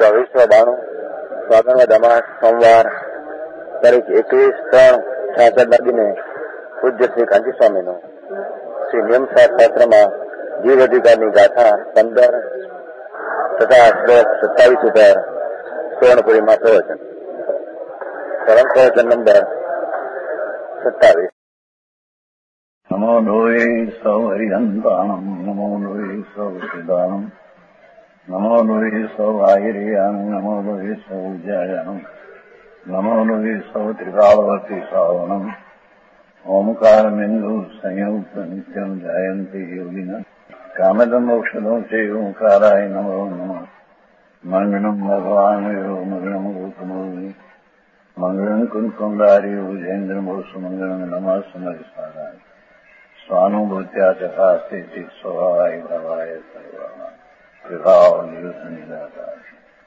2492 ફાગણવદ અમાસ સોમવાર તારીખ 21/3/66 દિને પૂજ્ય શ્રી કાંચી સ્વામીનું શ્રી નિયમશાસ્ત્રમાં જીવ અધિકારની ગાથા 15 તથા શ્લોક 27 ઉપર સુવર્ણપુરીમાં પ્રવચન. પરમ પ્રવચન નંબર 27. નમો લોહી સૌ હરિહંતાણમ, નમો લોહી સૌ સિદ્ધાણમ, નમો લોહી સૌ આહિર્યાન, નમો લોહી સૌ જયાનમ, નમો લોહી સૌ ત્રિકાળવતી સાવનમ, ઓમકાર બિંદુ સંયુક્ત નિત્યમ જાયંતી યોગિના કામદમ મોક્ષદો છે ઓંકારાય નમો નમઃ. મંગળમ ભગવાન મંગળમ ગોતમોહિ મંગળમ કુંકુંડારી વિજેન્દ્રમોસુ મંગળમ નમઃ સમયસારાય સ્વાનુભૂત્યા ચકાસ્તે સ્વભાવાય ભાવાય સર્વા વિભાવ નિદાતા.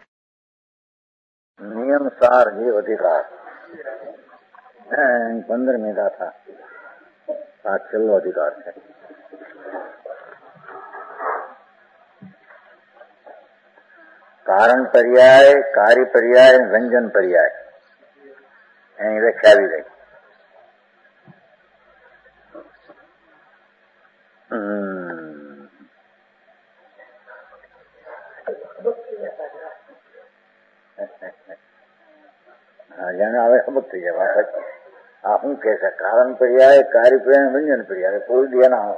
નિયમસાર જીવ અધિકાર 15મી ગાથા. આ છેલ્લો અધિકાર છે. કારણ પર્યાય, કાર્ય પર્યાય, વ્યંજન પર્યાય એની વ્યાખ્યા આવી ગઈ. જાણે હવે ખબર થઈ જાય. આ શું કે છે? કારણ પર્યાય, કાર્ય પર્યાય, વ્યંજન પર્યાય. કોઈ દે ના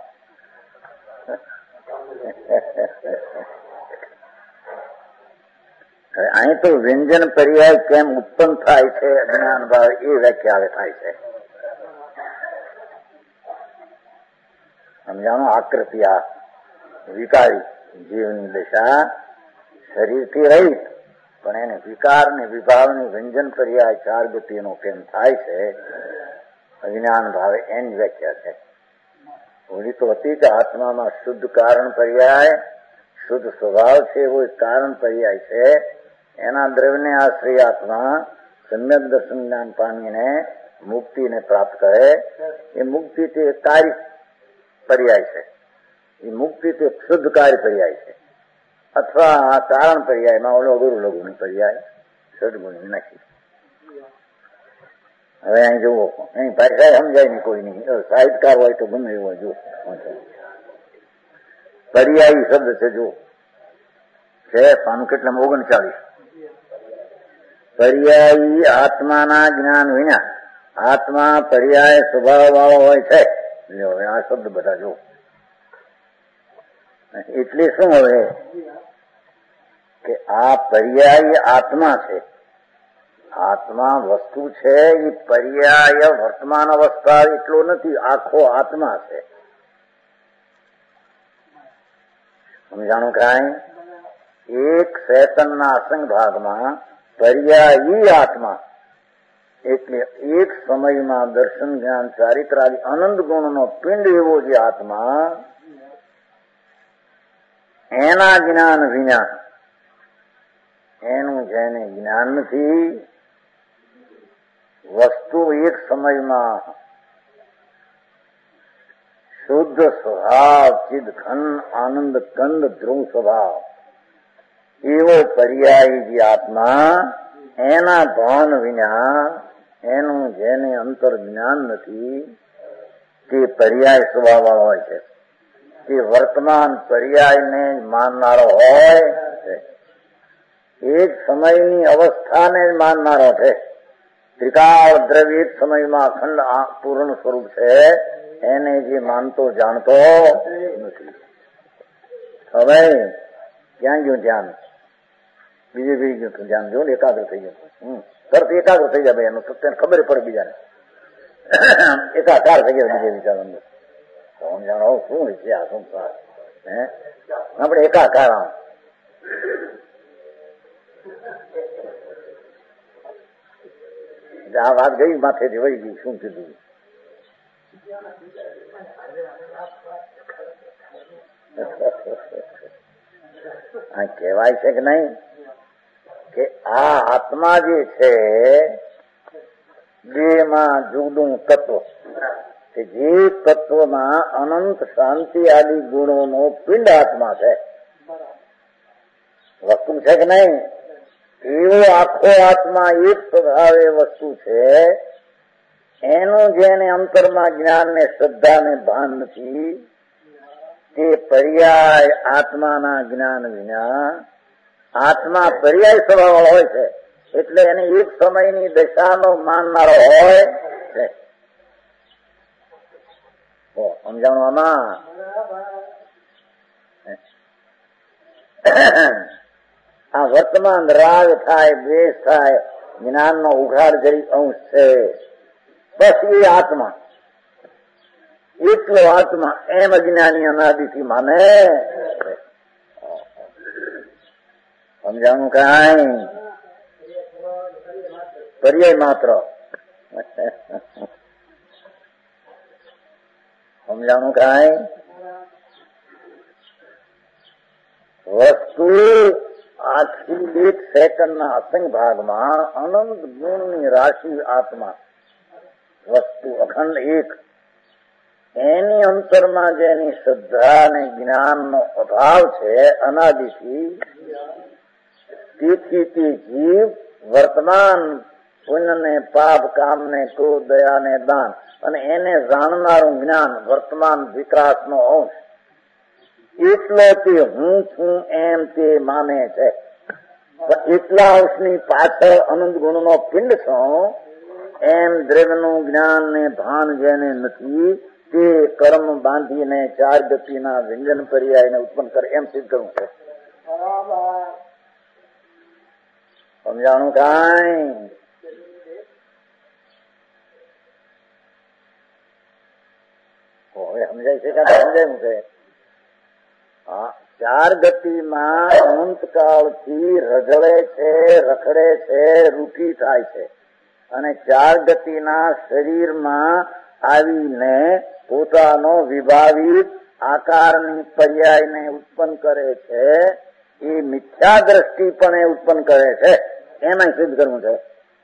અહીં તો વ્યંજન પર્યાય કેમ ઉત્પન્ન થાય છે જ્ઞાન ભાવ એ વ્યાખ્યા થાય છે. સમજાણો? આકૃતિ આ વિકારી જીવની દશા શરીરથી રહિત પણ એને વિકાર ને વિભાવની વ્યંજન પર્યાય ચાર ગતિનો કેમ થાય છે અજ્ઞાન ભાવે એની વ્યાખ્યા છે. ઓલી તો હતી કે આત્મામાં શુદ્ધ કારણ પર્યાય, શુદ્ધ સ્વભાવ છે એવો કારણ પર્યાય છે. એના દ્રવ્યને આશ્રય આત્મા સમ્યક દર્શન જ્ઞાન પામીને મુક્તિને પ્રાપ્ત કરે. એ મુક્તિ તે કાર્ય પર્યાય છે. એ મુક્તિ તે શુદ્ધ કાર્ય પર્યાય છે. અથવા કારણ પર્યાયમાં ઓલો ગુરુ લઘુની પર્યાય સદગુણી નથી. હવે અહીં જુઓ, અહીં ભાષા સમજાય નહીં કોઈ નહીં. સાહિત્યકાર હોય તો ગમે એવું જુઓ. પર્યાયી શબ્દ છે. જુઓ છે પાનું કેટલા 39. પર્યાયી આત્માના જ્ઞાન વિના આત્મા પર્યાય સ્વભાવ વાળો હોય છે. આ શબ્દ બધા જુઓ. એટલે શું હવે કે આ પર્યાય આત્મા છે. આત્મા વસ્તુ છે. એ પર્યાય વર્તમાન અવસ્થા એટલો નથી, આખો આત્મા છે. સમજાણું? કાંઈ એક ચેતનના અસંગ ભાગમાં પર્યાયી આત્મા એટલે એક સમયમાં દર્શન જ્ઞાન ચારિત્રાદિ અનંત ગુણનો પિંડ એવો જે આત્મા, એના જ્ઞાન વિના એનું જેને જ્ઞાન નથી, વસ્તુ એક સમયમાં શુદ્ધ સ્વભાવ ચિદ ઘન આનંદ કંદ ધ્રુવ સ્વભાવ એવો પર્યાયી જે આત્મા, એના ભાન વિના એનું જેને અંતર જ્ઞાન નથી તે પર્યાય સ્વભાવ વાળો હોય છે. તે વર્તમાન પર્યાયને માનનારો હોય છે. એક સમયની અવસ્થાને જ માનનારો છે. ત્રિકાળ દ્રવ્ય એક સમયમાં અખંડ પૂર્ણ સ્વરૂપ છે એને જે માનતો જાણતો નથી. હવે ક્યાં ગયું ધ્યાન? બીજે બી ગયું ધ્યાન. જો એકાગ્ર થઈ ગયું. તરત એકાગ્ર થઈ જાય. ભાઈ એનું સત્ય ખબર પડે બીજાને. એકાકાર થઈ ગયા બીજે વિચાર અંદર. જાણો શું છે આ સંસાર? આપણે એકાકાર આ વાત ગઈ માથેથી વહી ગઈ. શું કીધું? આ કહેવાય છે કે નહીં કે આ આત્મા જે છે દેહમાં જુદું તત્વ, કે જે તત્વમાં અનંત શાંતિ આદિ ગુણોનો પિંડ આત્મા છે. વસ્તુ છે કે નહીં? એવો આખો આત્મા એક સ્વભાવે વસ્તુ છે, એનું જેને અંતરમાં જ્ઞાન ને શ્રદ્ધા ને ભાન નથી, તે પર્યાય આત્માના જ્ઞાન વિના આત્મા પર્યાય સ્વભાવ હોય છે, એટલે એને એક સમયની દશાનો માનનારો હોય છે. સમજાણું આમાં? આ વર્તમાન રાગ થાય, દ્વેષ થાય, જ્ઞાનનો ઉઘાડ જરી અંશ છે, બસ એ આત્મા, એટલો આત્મા એમ અજ્ઞાની અનાદિથી માને. સમજાણું? કાંઈ પર્યાય માત્ર. સમજાણું? કાંઈ વસ્તુ આખી એક સેકન્ડના અસંગ ભાગમાં અનંત ગુણની રાશિ આત્મા, વસ્તુ અખંડ એક, એની અંતરમાં જેની શ્રદ્ધા અને જ્ઞાનનો અભાવ છે અનાદિથી, તેથી તે જીવ વર્તમાન પુણ્યને, પાપ, કામને, ક્રોધ, દયાને, દાન અને એને જાણનારું જ્ઞાન વર્તમાન વિકાસનો અંશ, એટલો તે હું છું એમ તે માને છે. એટલા અંશની પાછળ અનંત ગુણનો પિંડ છું એમ દ્રવ્યનું જ્ઞાન ને ભાન જેને નથી, તે કર્મ બાંધીને ચાર ગતિના વ્યંજન પર્યાયને ઉત્પન્ન કરે એમ સિદ્ધ કરવું છે. સમજાણું? કાંઈ હવે સમજાય છે કે સમજાયું છે? હા, ચાર ગતિમાં અનંતકાળથી રઝળે છે, રખડે છે, રૂકી થાય છે, અને ચાર ગતિના શરીરમાં આવીને પોતાનો વિભાવિત આકારની પર્યાયને ઉત્પન્ન કરે છે. એ મિથ્યા દ્રષ્ટિ પણ એ ઉત્પન્ન કરે છે, એમાં સિદ્ધ કરવું છે.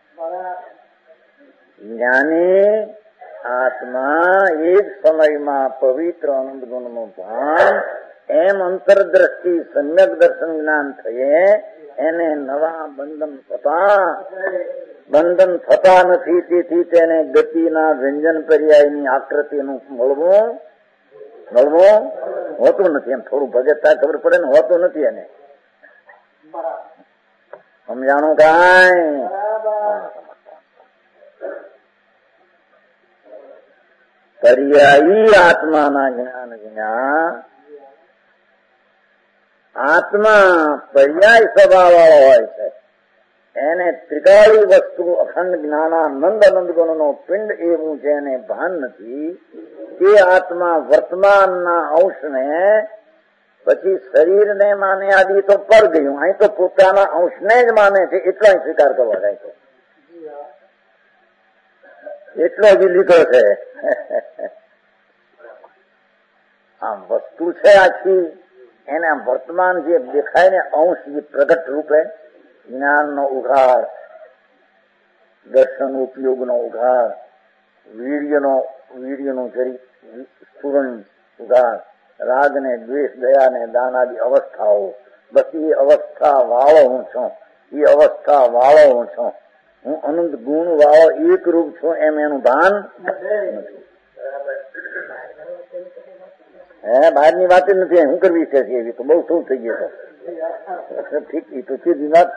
જ્ઞાની આત્મા એક સમયમાં પવિત્ર આનંદ ગુણનું ભાન એમ અંતરદ્રષ્ટિ સમ્યક દર્શન જ્ઞાન થયે એને નવા બંધન થતા નથી. તેથી તેને ગતિના વ્યંજન પર્યાયની આકૃતિનું મળવું હોતું નથી. એમ થોડું ભગતતા ખબર પડે ને, હોતું નથી એને. સમજાણું? કાંઈ પર્યાયી આત્માના જ્ઞાન વિના આત્મા પર્યાય સ્વભાવ વાળો હોય છે, એને ત્રિકાળી વસ્તુ અખંડ જ્ઞાનાનંદ આનંદ ગુણનો પિંડ એવું જેને ભાન નથી, તે આત્મા વર્તમાનના અંશને પછી શરીરને માને આદિ તો પર ગયું, અહીં તો પોતાના અંશને જ માને છે, એટલો સ્વીકાર કરવા જાય છે, એટલો જ લીધો છે. આમ વસ્તુ છે આખી, એને આમ વર્તમાન જે દેખાય ને અંશ, જે પ્રગટ રૂપે જ્ઞાનનો ઉઘાડ, દર્શન ઉપયોગનો ઉઘાડ, વીર્યનું જરી સ્ફુરણ ઉઘાડ, રાગ ને દ્વેષ, દયા ને દાન આદિ અવસ્થાઓ, બસ એ અવસ્થા વાળો હું છું, એ અવસ્થા વાળો હું છું, હું અનંત ગુણ વાળો એક રૂપ છું એમ એનું ભાન નથી. બહારની વાત જ નથી, શું કરવી છે એવી તો બહુ શું થઈ ગયું છે. ઠીક, એ તો સીધી વાત.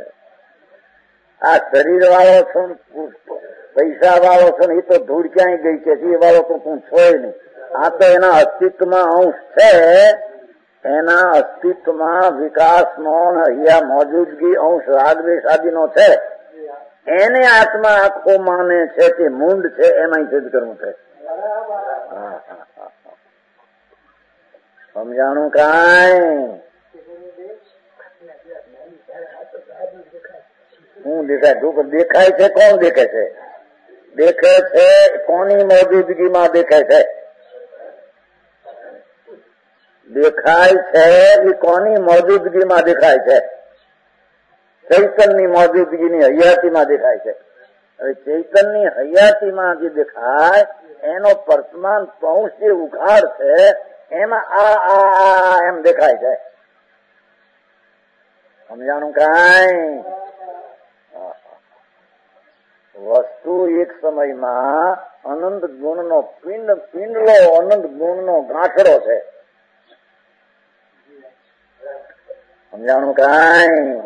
આ શરીર વાળો છું, પૈસા વાળો છું, એ તો ધૂળ ક્યાંય ગઈ છે, એ વાળો તો તું છોય નહીં. આ તો એના અસ્તિત્વમાં અંશ છે, એના અસ્તિત્વમાં વિકાસનો અહીંયા મોજૂદગી અંશ રાગદ્વેષ આદિનો છે, એને આત્મા આખો માને છે, તે મૂંડ છે, એમાં સિદ્ધ કરવું છે. સમજાણું? કાંઈ શું દેખાય? દેખાય છે, કોણ દેખાય છે? દેખે છે કોની મોજૂદગીમાં દેખાય છે? દેખાય છે એ કોની મોજૂદગીમાં દેખાય છે? ચૈતનની મોજૂદગીની હયાતીમાં દેખાય છે. હવે ચૈતનની હયાતીમાં જે દેખાય એનો વર્તમાન પંશ જે ઉઘાડ છે, એમાં આ એમ દેખાય છે. સમજાણું? કાંઈ વસ્તુ એક સમયમાં અનંત ગુણનો પિંડલો અનંત ગુણનો ગાંઠડો છે. સમજાણું કાંઈ?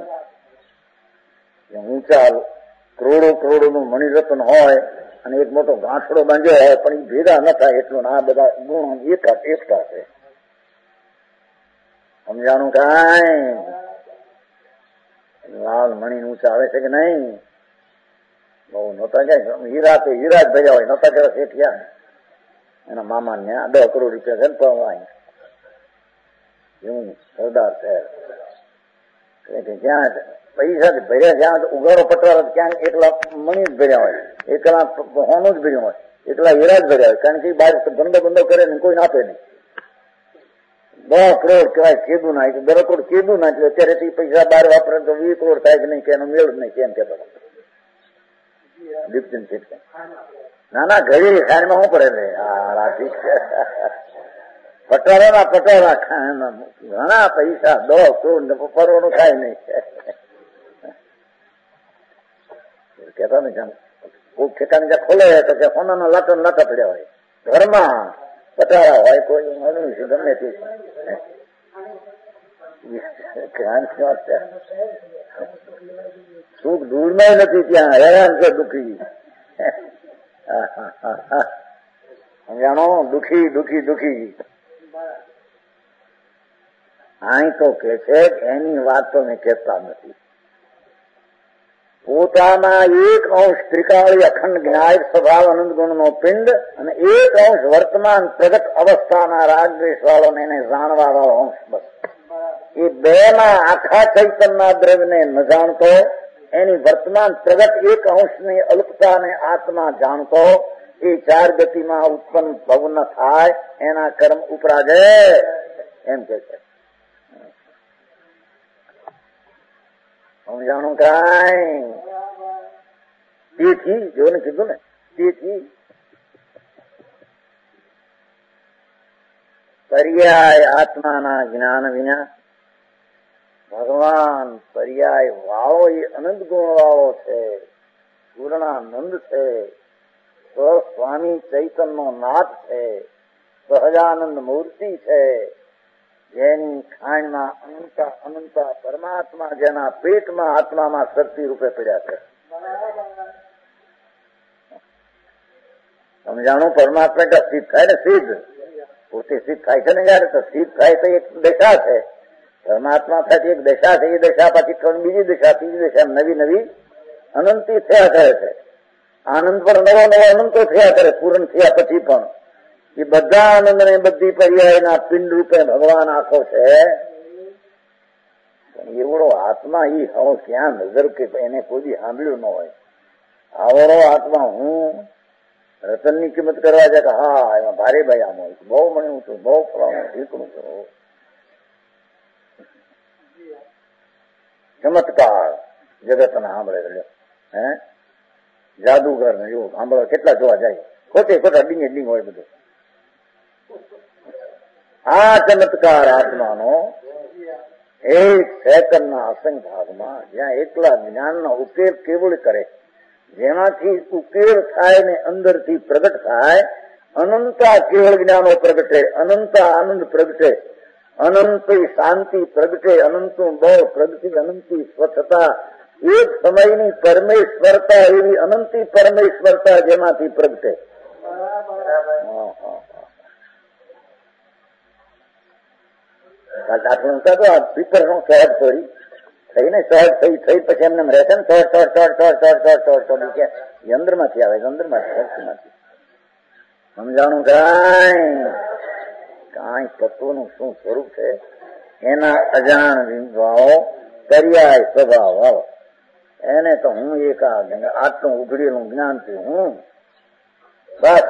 ઊંચા કરોડો નું મણિરત્ન હોય અને એક મોટો ગાંઠડો બાંધ્યો હોય પણ એ ભેગા ન થાય એટલું. આ બધા ગુણ એકતા છે. સમજાણું કાંઈ? લાલ મણી ઊંચા આવે છે કે નહીં? બહુ નહોતા ક્યાં હીરા જ ભર્યા હોય. નહોતા કેવા શેઠિયા એના મામા ને 10 કરોડ રૂપિયા છે ને પણ એવું સરદાર છે જ્યાં પૈસા ભર્યા જ્યાં ઉગાડો પટવાળા ક્યાં એકલા મણી જ ભર્યા હોય, એકલા હોનું જ ભર્યું હોય, એકલા હીરા જ ભર્યા હોય. કારણ કે બહાર ધંધો કરે ને કોઈ આપે નહીં. 10 કરોડ કહેવાય કીધું ના 10 કરોડ કીધું ના અત્યારે પૈસા બહાર વાપરે તો 20 કરોડ થાય કે નહીં કે એનો મેળ જ નહીં. કેમ કેતો દીપચંદ શેઠ ના ઘડી ખાંડમાં શું પડે ઠીક છે. પટોળા ઘણા પૈસા 10 કરોડ ફરવાનું થાય નહીં. કેતા ને કોઈ ઠેકાને જ્યાં ખોલે તો કે સોનાના લાટા પડ્યા હોય, ઘરમાં પટાળા હોય, કોઈ ગમે તે સુખ દૂરમાં નથી, ત્યાં હેરાન છે દુઃખી. જાણો દુઃખી અહીં તો કે છે એની વાત તો મેં કહેતા નથી. પોતાના એક અંશ ત્રિકાળી અખંડ જ્ઞાયક સ્વભાવ અનંત ગુણનો પિંડ અને એક અંશ વર્તમાન પ્રગટ અવસ્થાના રાગદ્વેષ વાળો ને એને જાણવા વાળો અંશ. બસ એ બે ના આખા ચૈતનના દ્રવ્યને ન જાણતો, એની વર્તમાન પ્રગટ એક અંશની અલ્પતાને આત્મા જાણતો, એ 4 ગતિમાં ઉત્પન્ન ભવ ન થાય એના કર્મ ઉપરાજે એમ કે છે. સમજાણું કાંઈ? તેથી જોને કીધું ને, તેથી પર્યાય આત્માના જ્ઞાન વિના ભગવાન પર્યાય વાળો એ અનંત ગુણ વાળો છે, પૂર્ણાનંદ છે, સ્વામી ચૈતનનો નાથ છે, સહજાનંદ મૂર્તિ છે, જેની ખાણમાં અનંતા પરમાત્મા જેના પેટમાં આત્મામાં શક્તિ રૂપે પડ્યા છે. સમજાણું? પરમાત્મા એટલે સિદ્ધ થાય ને, સિદ્ધ પોતે સિદ્ધ થાય છે ને જયારે, તો સિદ્ધ થાય તો એક દશા છે. પરમાત્મા થાય એક દશા છે, એ દશા પછી બીજી દશા, ત્રીજી દશા, નવી અનંતી થયા કરે છે. આનંદ પર નવો અનંતો થયા કરે, પૂર્ણ થયા પછી પણ એ બધા આનંદ ને બધી પર્યાયના પિંડ રૂપે ભગવાન આખો છે. એવડો આત્મા ઈ હવે ક્યાં નજર કે એને કોઈ સાંભળ્યું ન હોય. આવડો આત્મા હું રતનની કિંમત કરવા જાય કે હા એમાં ભારે ભાઈ આમ હોય, બહુ મળ્યું છું, બહુ ફળવાનું ઠીકણું છું. ચમત્કાર જગત ના સાંભળે હે, જાદુગર ને એવું સાંભળે કેટલા જોવા જાય, ખોટા ડીંગ હોય બધું. આ ચમત્કાર આત્માનો એક સેકન્ડના અસંખ્ય ભાગમાં જ્યાં એકલા જ્ઞાનનો ઉકેલ કેવળ કરે, જેનાથી ઉકેલ થાય ને અંદરથી પ્રગટ થાય, અનંતા કેવળ જ્ઞાનો પ્રગટે, અનંતા આનંદ પ્રગટે, અનંતી શાંતિ પ્રગટે, અનંતું બળ પ્રગતિ, અનંતી સ્વચ્છતા, એક સમયની પરમેશ્વરતા, એવી અનંતી પરમેશ્વરતા જેમાંથી પ્રગટે. દાખલો તો આ પીપર નું સહજ થોડી થઈને સહજ થઈ પછી એમને રહેશે ને અંદર માંથી આવે, અંદર માંથી સમજાણું કાંઈ તત્વનું શું સ્વરૂપ છે એના અજાણ વિભાવો પર્યાય સ્વભાવ આવો એને તો હું એક આટલું ઉઘડેલું જ્ઞાન છું. હું બસ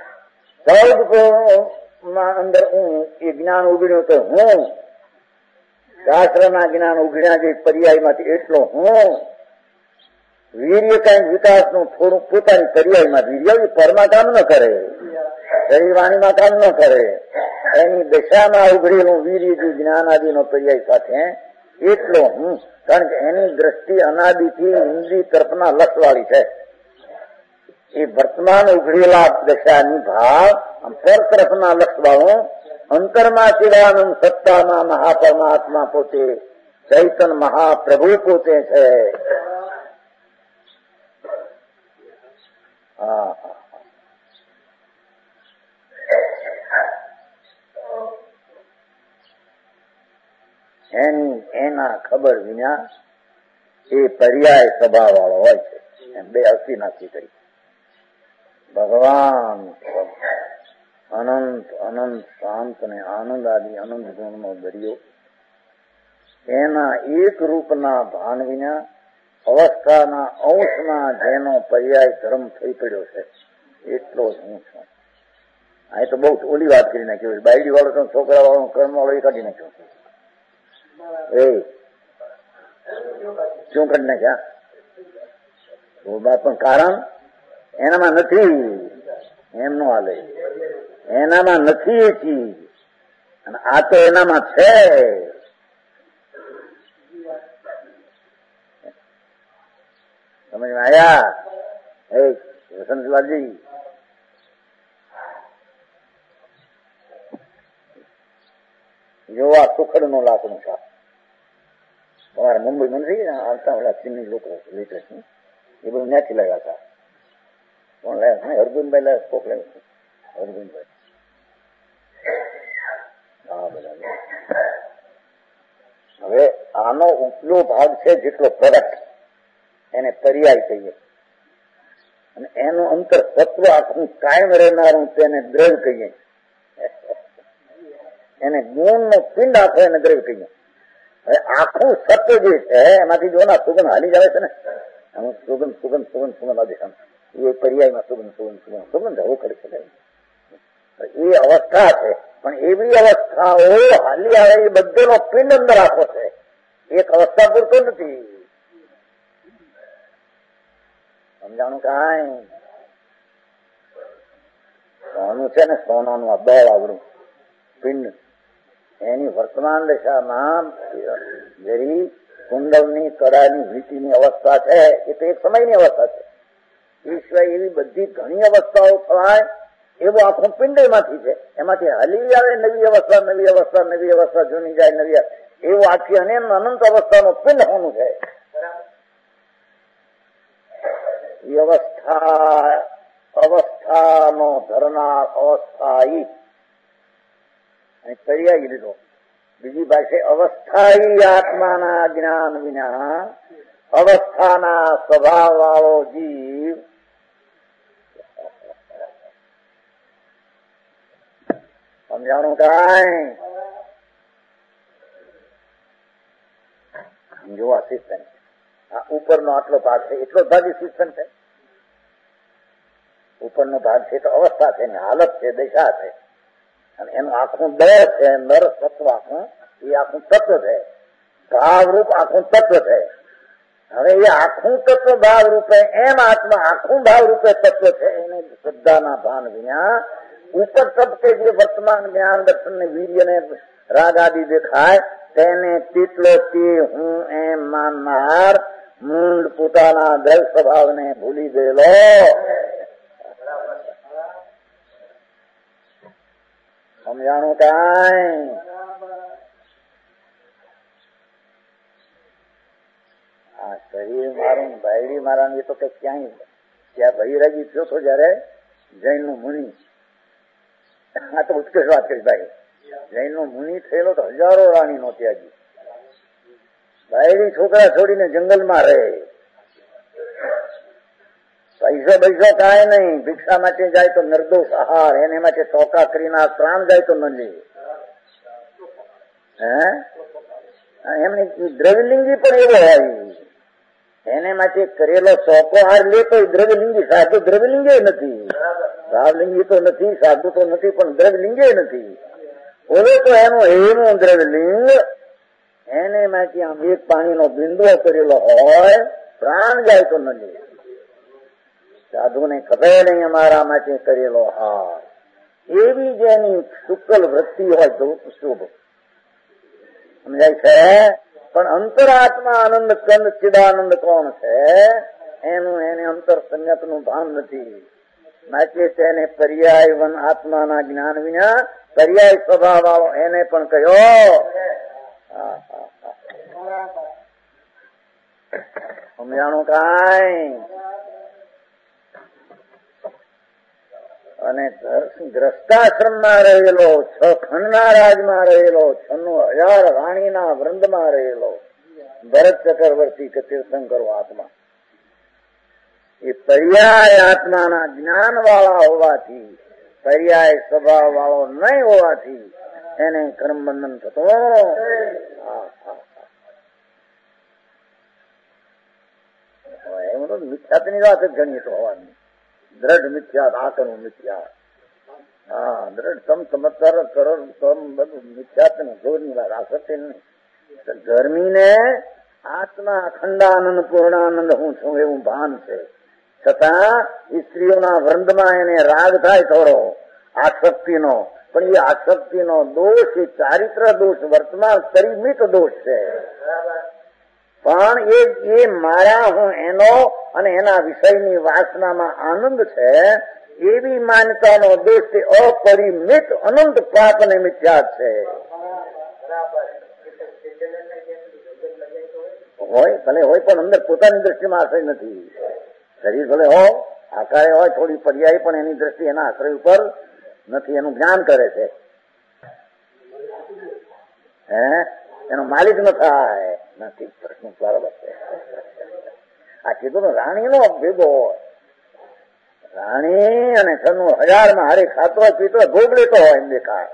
14 અંદર હું એ જ્ઞાન ઉઘડ્યું તો હું શાસ્ત્રના જ્ઞાન ઉઘડ્યા જે પર્યાયમાંથી એટલો હું વીર્ય કઈ વિકાસનું થોડું પોતાની પર્યાયમાં વીર્ય પરમાં કામ ન કરે, શરીર વાણીમાં કામ ન કરે, એની દશામાં ઉઘડેલું વીર્ય જે જ્ઞાન આદિનો પર્યાય સાથે એટલો હું. કારણ કે એની દ્રષ્ટિ અનાદિથી હિન્દી તરફના લક્ષવાળી છે. એ વર્તમાન ઉઘડેલા દશાની ભાવ પર તરફના લક્ષવાળો અંતરમાં ચિદાનંદ સત્તાના મહાપરમાત્મા પોતે ચૈતન મહાપ્રભુ પોતે છે. એના ખબર વિના એ પર્યાય સ્વભાવ વાળો હોય છે. બે હસી નાખી કરી ભગવાન અનંત અનંત શાંત અને આનંદ આદિ અનંત ગુણનો દરિયો એના એક રૂપના ભાન વિના અવસ્થાના અંશના જેનો પર્યાય ધર્મ થઈ પડ્યો છે એટલો જ હું છું. આ તો બહુ ઓલી વાત કરી નાખ્યો. બાયડી વાળો તો છોકરા વાળો કર્મ વાળો એ કાઢી નાખ્યો. શું કરી નાખ્યા? પણ કારણ એનામાં નથી, એમ નો હાલે. એનામાં નથી એ ચીજ અને આ તો એનામાં છે. સમજમાં આવ્યા? વસંતલાલજી જોવા સુખડ નું લાકડું શાક તમારે મુંબઈ નથી આવતા ઓલા ચીની લોકો લેટેસ્ટ એ બધું ત્યાંથી લાવ્યા હતા. કોણ લાવ્યા? અર્જુનભાઈ લાવ્યા. કોક લાવ્યા? અર્જુનભાઈ. હા બધા. હવે આનો ઉપલો ભાગ છે જેટલો પ્રોડક્ટ એને પર્યાય કહીએ અને એનું અંતર તત્વ આખું કાયમ રહેનારું તેને દ્રવ્ય કહીએ. એને ગુણનો પિંડ આખો એને દ્રવ્ય કહીએ. હવે આખું સત્વ જે છે એમાંથી જો ના સુગંધ હાલી જાય છે ને સુગંધ સુગંધ સુગંધ સુગંધ આદેશ એ પર્યાયમાં સુગંધ સુગંધ સુગંધ સુગંધ હવું કરી શકાય. એ અવસ્થા છે પણ એવી અવસ્થાઓ હાલી આવે એ બધેનો પિંડ અંદર આખો છે. એક અવસ્થા પૂરતો નથી. સમજાણું? કાંઈ સોનું છે ને સોનાનું આ બળ આવડું પિંડ એની વર્તમાન દશામાં જરી કુંડલની કડાની વીટીની અવસ્થા છે એ તો એક સમયની અવસ્થા છે. એ સિવાય એવી બધી ઘણી અવસ્થાઓ થાય એવું આખું પિંડ એમાંથી છે. એમાંથી હલી આવે નવી અવસ્થા નવી અવસ્થા નવી અવસ્થા જૂની જાય નવી એવું આખી અને અનંત અવસ્થાનો પિંડ હોનું છે. એ અવસ્થાનો ધરનાર અવસ્થાયી પર્યાય લીધો. બીજી પાસે અવસ્થાયી આત્માના જ્ઞાન વિના અવસ્થાના સ્વભાવ વાળો જીવ સમજાણું? કાંઈ જો અસિસ્ટન્ટ આ ઉપરનો આટલો ભાગ છે એટલો ભાગ અસિસ્ટન્ટ છે. ઉપરનો ભાગ છે તો અવસ્થા છે ને હાલત છે દશા છે અને એનું આખું દર છે નર તત્વ આખું એ આખું તત્વ છે. ભાવરૂપ આખું તત્વ છે. હવે એ આખું તત્વ ભાવ રૂપે એમ આત્મા આખું ભાવ રૂપે તત્વ છે. એને શ્રદ્ધાના ભાન વિના ઉપર તબકે જે વર્તમાન જ્ઞાન દર્શન ને વીર્ય ને રાગ આદિ દેખાય તેને તેટલો તે હું એમ માનનાર મૂળ પોતાના દ્રવ્ય સ્વભાવને ભૂલી ગયેલો સમજાણું? કાંઈ આ શરીર મારું બાયડી મારા એ તો કઈ ક્યાંય ત્યાં બહિરાગી થયો તો જયારે જૈન નું મુનિ આ તો ઉત્કૃષ્ટ વાત કરી ભાઈ. જૈન નો મુનિ થયેલો તો હજારો રાણી નો ત્યાગી બાયડી છોકરા છોડીને જંગલમાં રહે. પૈસો પૈસો કાંઈ નહીં. ભિક્ષા માટે જાય તો નિર્દોષ આહાર એને માટે ટોકા કરીને પ્રાણ જાય તો ન લે. એમને દ્રવ્યલિંગી પણ એવો હોય એને માટે કરેલો ચોકો હાર લે તો દ્રવ્યલિંગી. સાધુ દ્રવ્યલિંગે નથી, ભાવલિંગી તો નથી, સાધુ તો નથી પણ દ્રવ્યલિંગે નથી. ઓલો તો એનું એનું દ્રવ્યલિંગ એને માટે આમ એક પાણીનો બિંદુ કરેલો હોય પ્રાણ જાય તો ન લે. સાધુને ખબર નહીં અમારા માટે કરેલો હાર. એવી જેની શુક્લ વૃત્તિ હોય તો શુભ સમજાય છે. પણ અંતરાત્મા આનંદ કંદ ચિદાનંદ કોણ છે એનું એને અંતર સંયત નું ભાન નથી. માટે તેને પર્યાયવન આત્માના જ્ઞાન વિના પર્યાય સ્વભાવ વાળો એને પણ કહ્યો. સમજાણું કાંઈ? અને ગ્રસ્તાશ્રમમાં રહેલો, 6 ખંડના રાજમાં રહેલો, 96,000 રાણીના વૃંદમાં રહેલો ભરત ચક્રવર્તી કે તીર્થંકરો આત્મા એ પર્યાય આત્માના જ્ઞાન વાળા હોવાથી, પર્યાય સ્વભાવ વાળો નહીં હોવાથી એને કર્મબંધન થતો. એમ તો મિથ્યાતની વાત જ ગણીએ તો હોવાની. દ્રઢ મિથ્યાત, આકરનું મિથ્યાત. દ્રઢ તમ ચમત્કાર કરો તમ બધું મિથ્યાત ને જોરની વાત. આસક્તિ નહીં. ગરમીને આત્મા અખંડાનંદ પૂર્ણાનંદ હું છું એવું ભાન છે. છતાં સ્ત્રીઓના વૃંદમાં એને રાગ થાય થોડો આસક્તિનો, પણ એ આસક્તિનો દોષ એ ચારિત્ર દોષ, વર્તમાન પરિમિત દોષ છે. પણ એ મારા હું એનો અને એના વિષયની વાસનામાં આનંદ છે એવી માન્યતાનો દોષ તે અપરિમિત અનંત પાપ અને મિથ્યાત છે. હોય ભલે હોય, પણ અંદર પોતાની દ્રષ્ટિમાં આશ્રય નથી. શરીર ભલે હો, આકારે હોય, થોડી પર્યાય, પણ એની દ્રષ્ટિ એના આશ્રય ઉપર નથી. એનું જ્ઞાન કરે છે, એનો માલિક ન થાય નથી. પ્રશ્ન બરાબર છે. આ કીધું રાણીનો ભેગો હોય, રાણી અને 96,000 હારે ખાતો પીતો ભોગ લેતો હોય એમ દેખાય.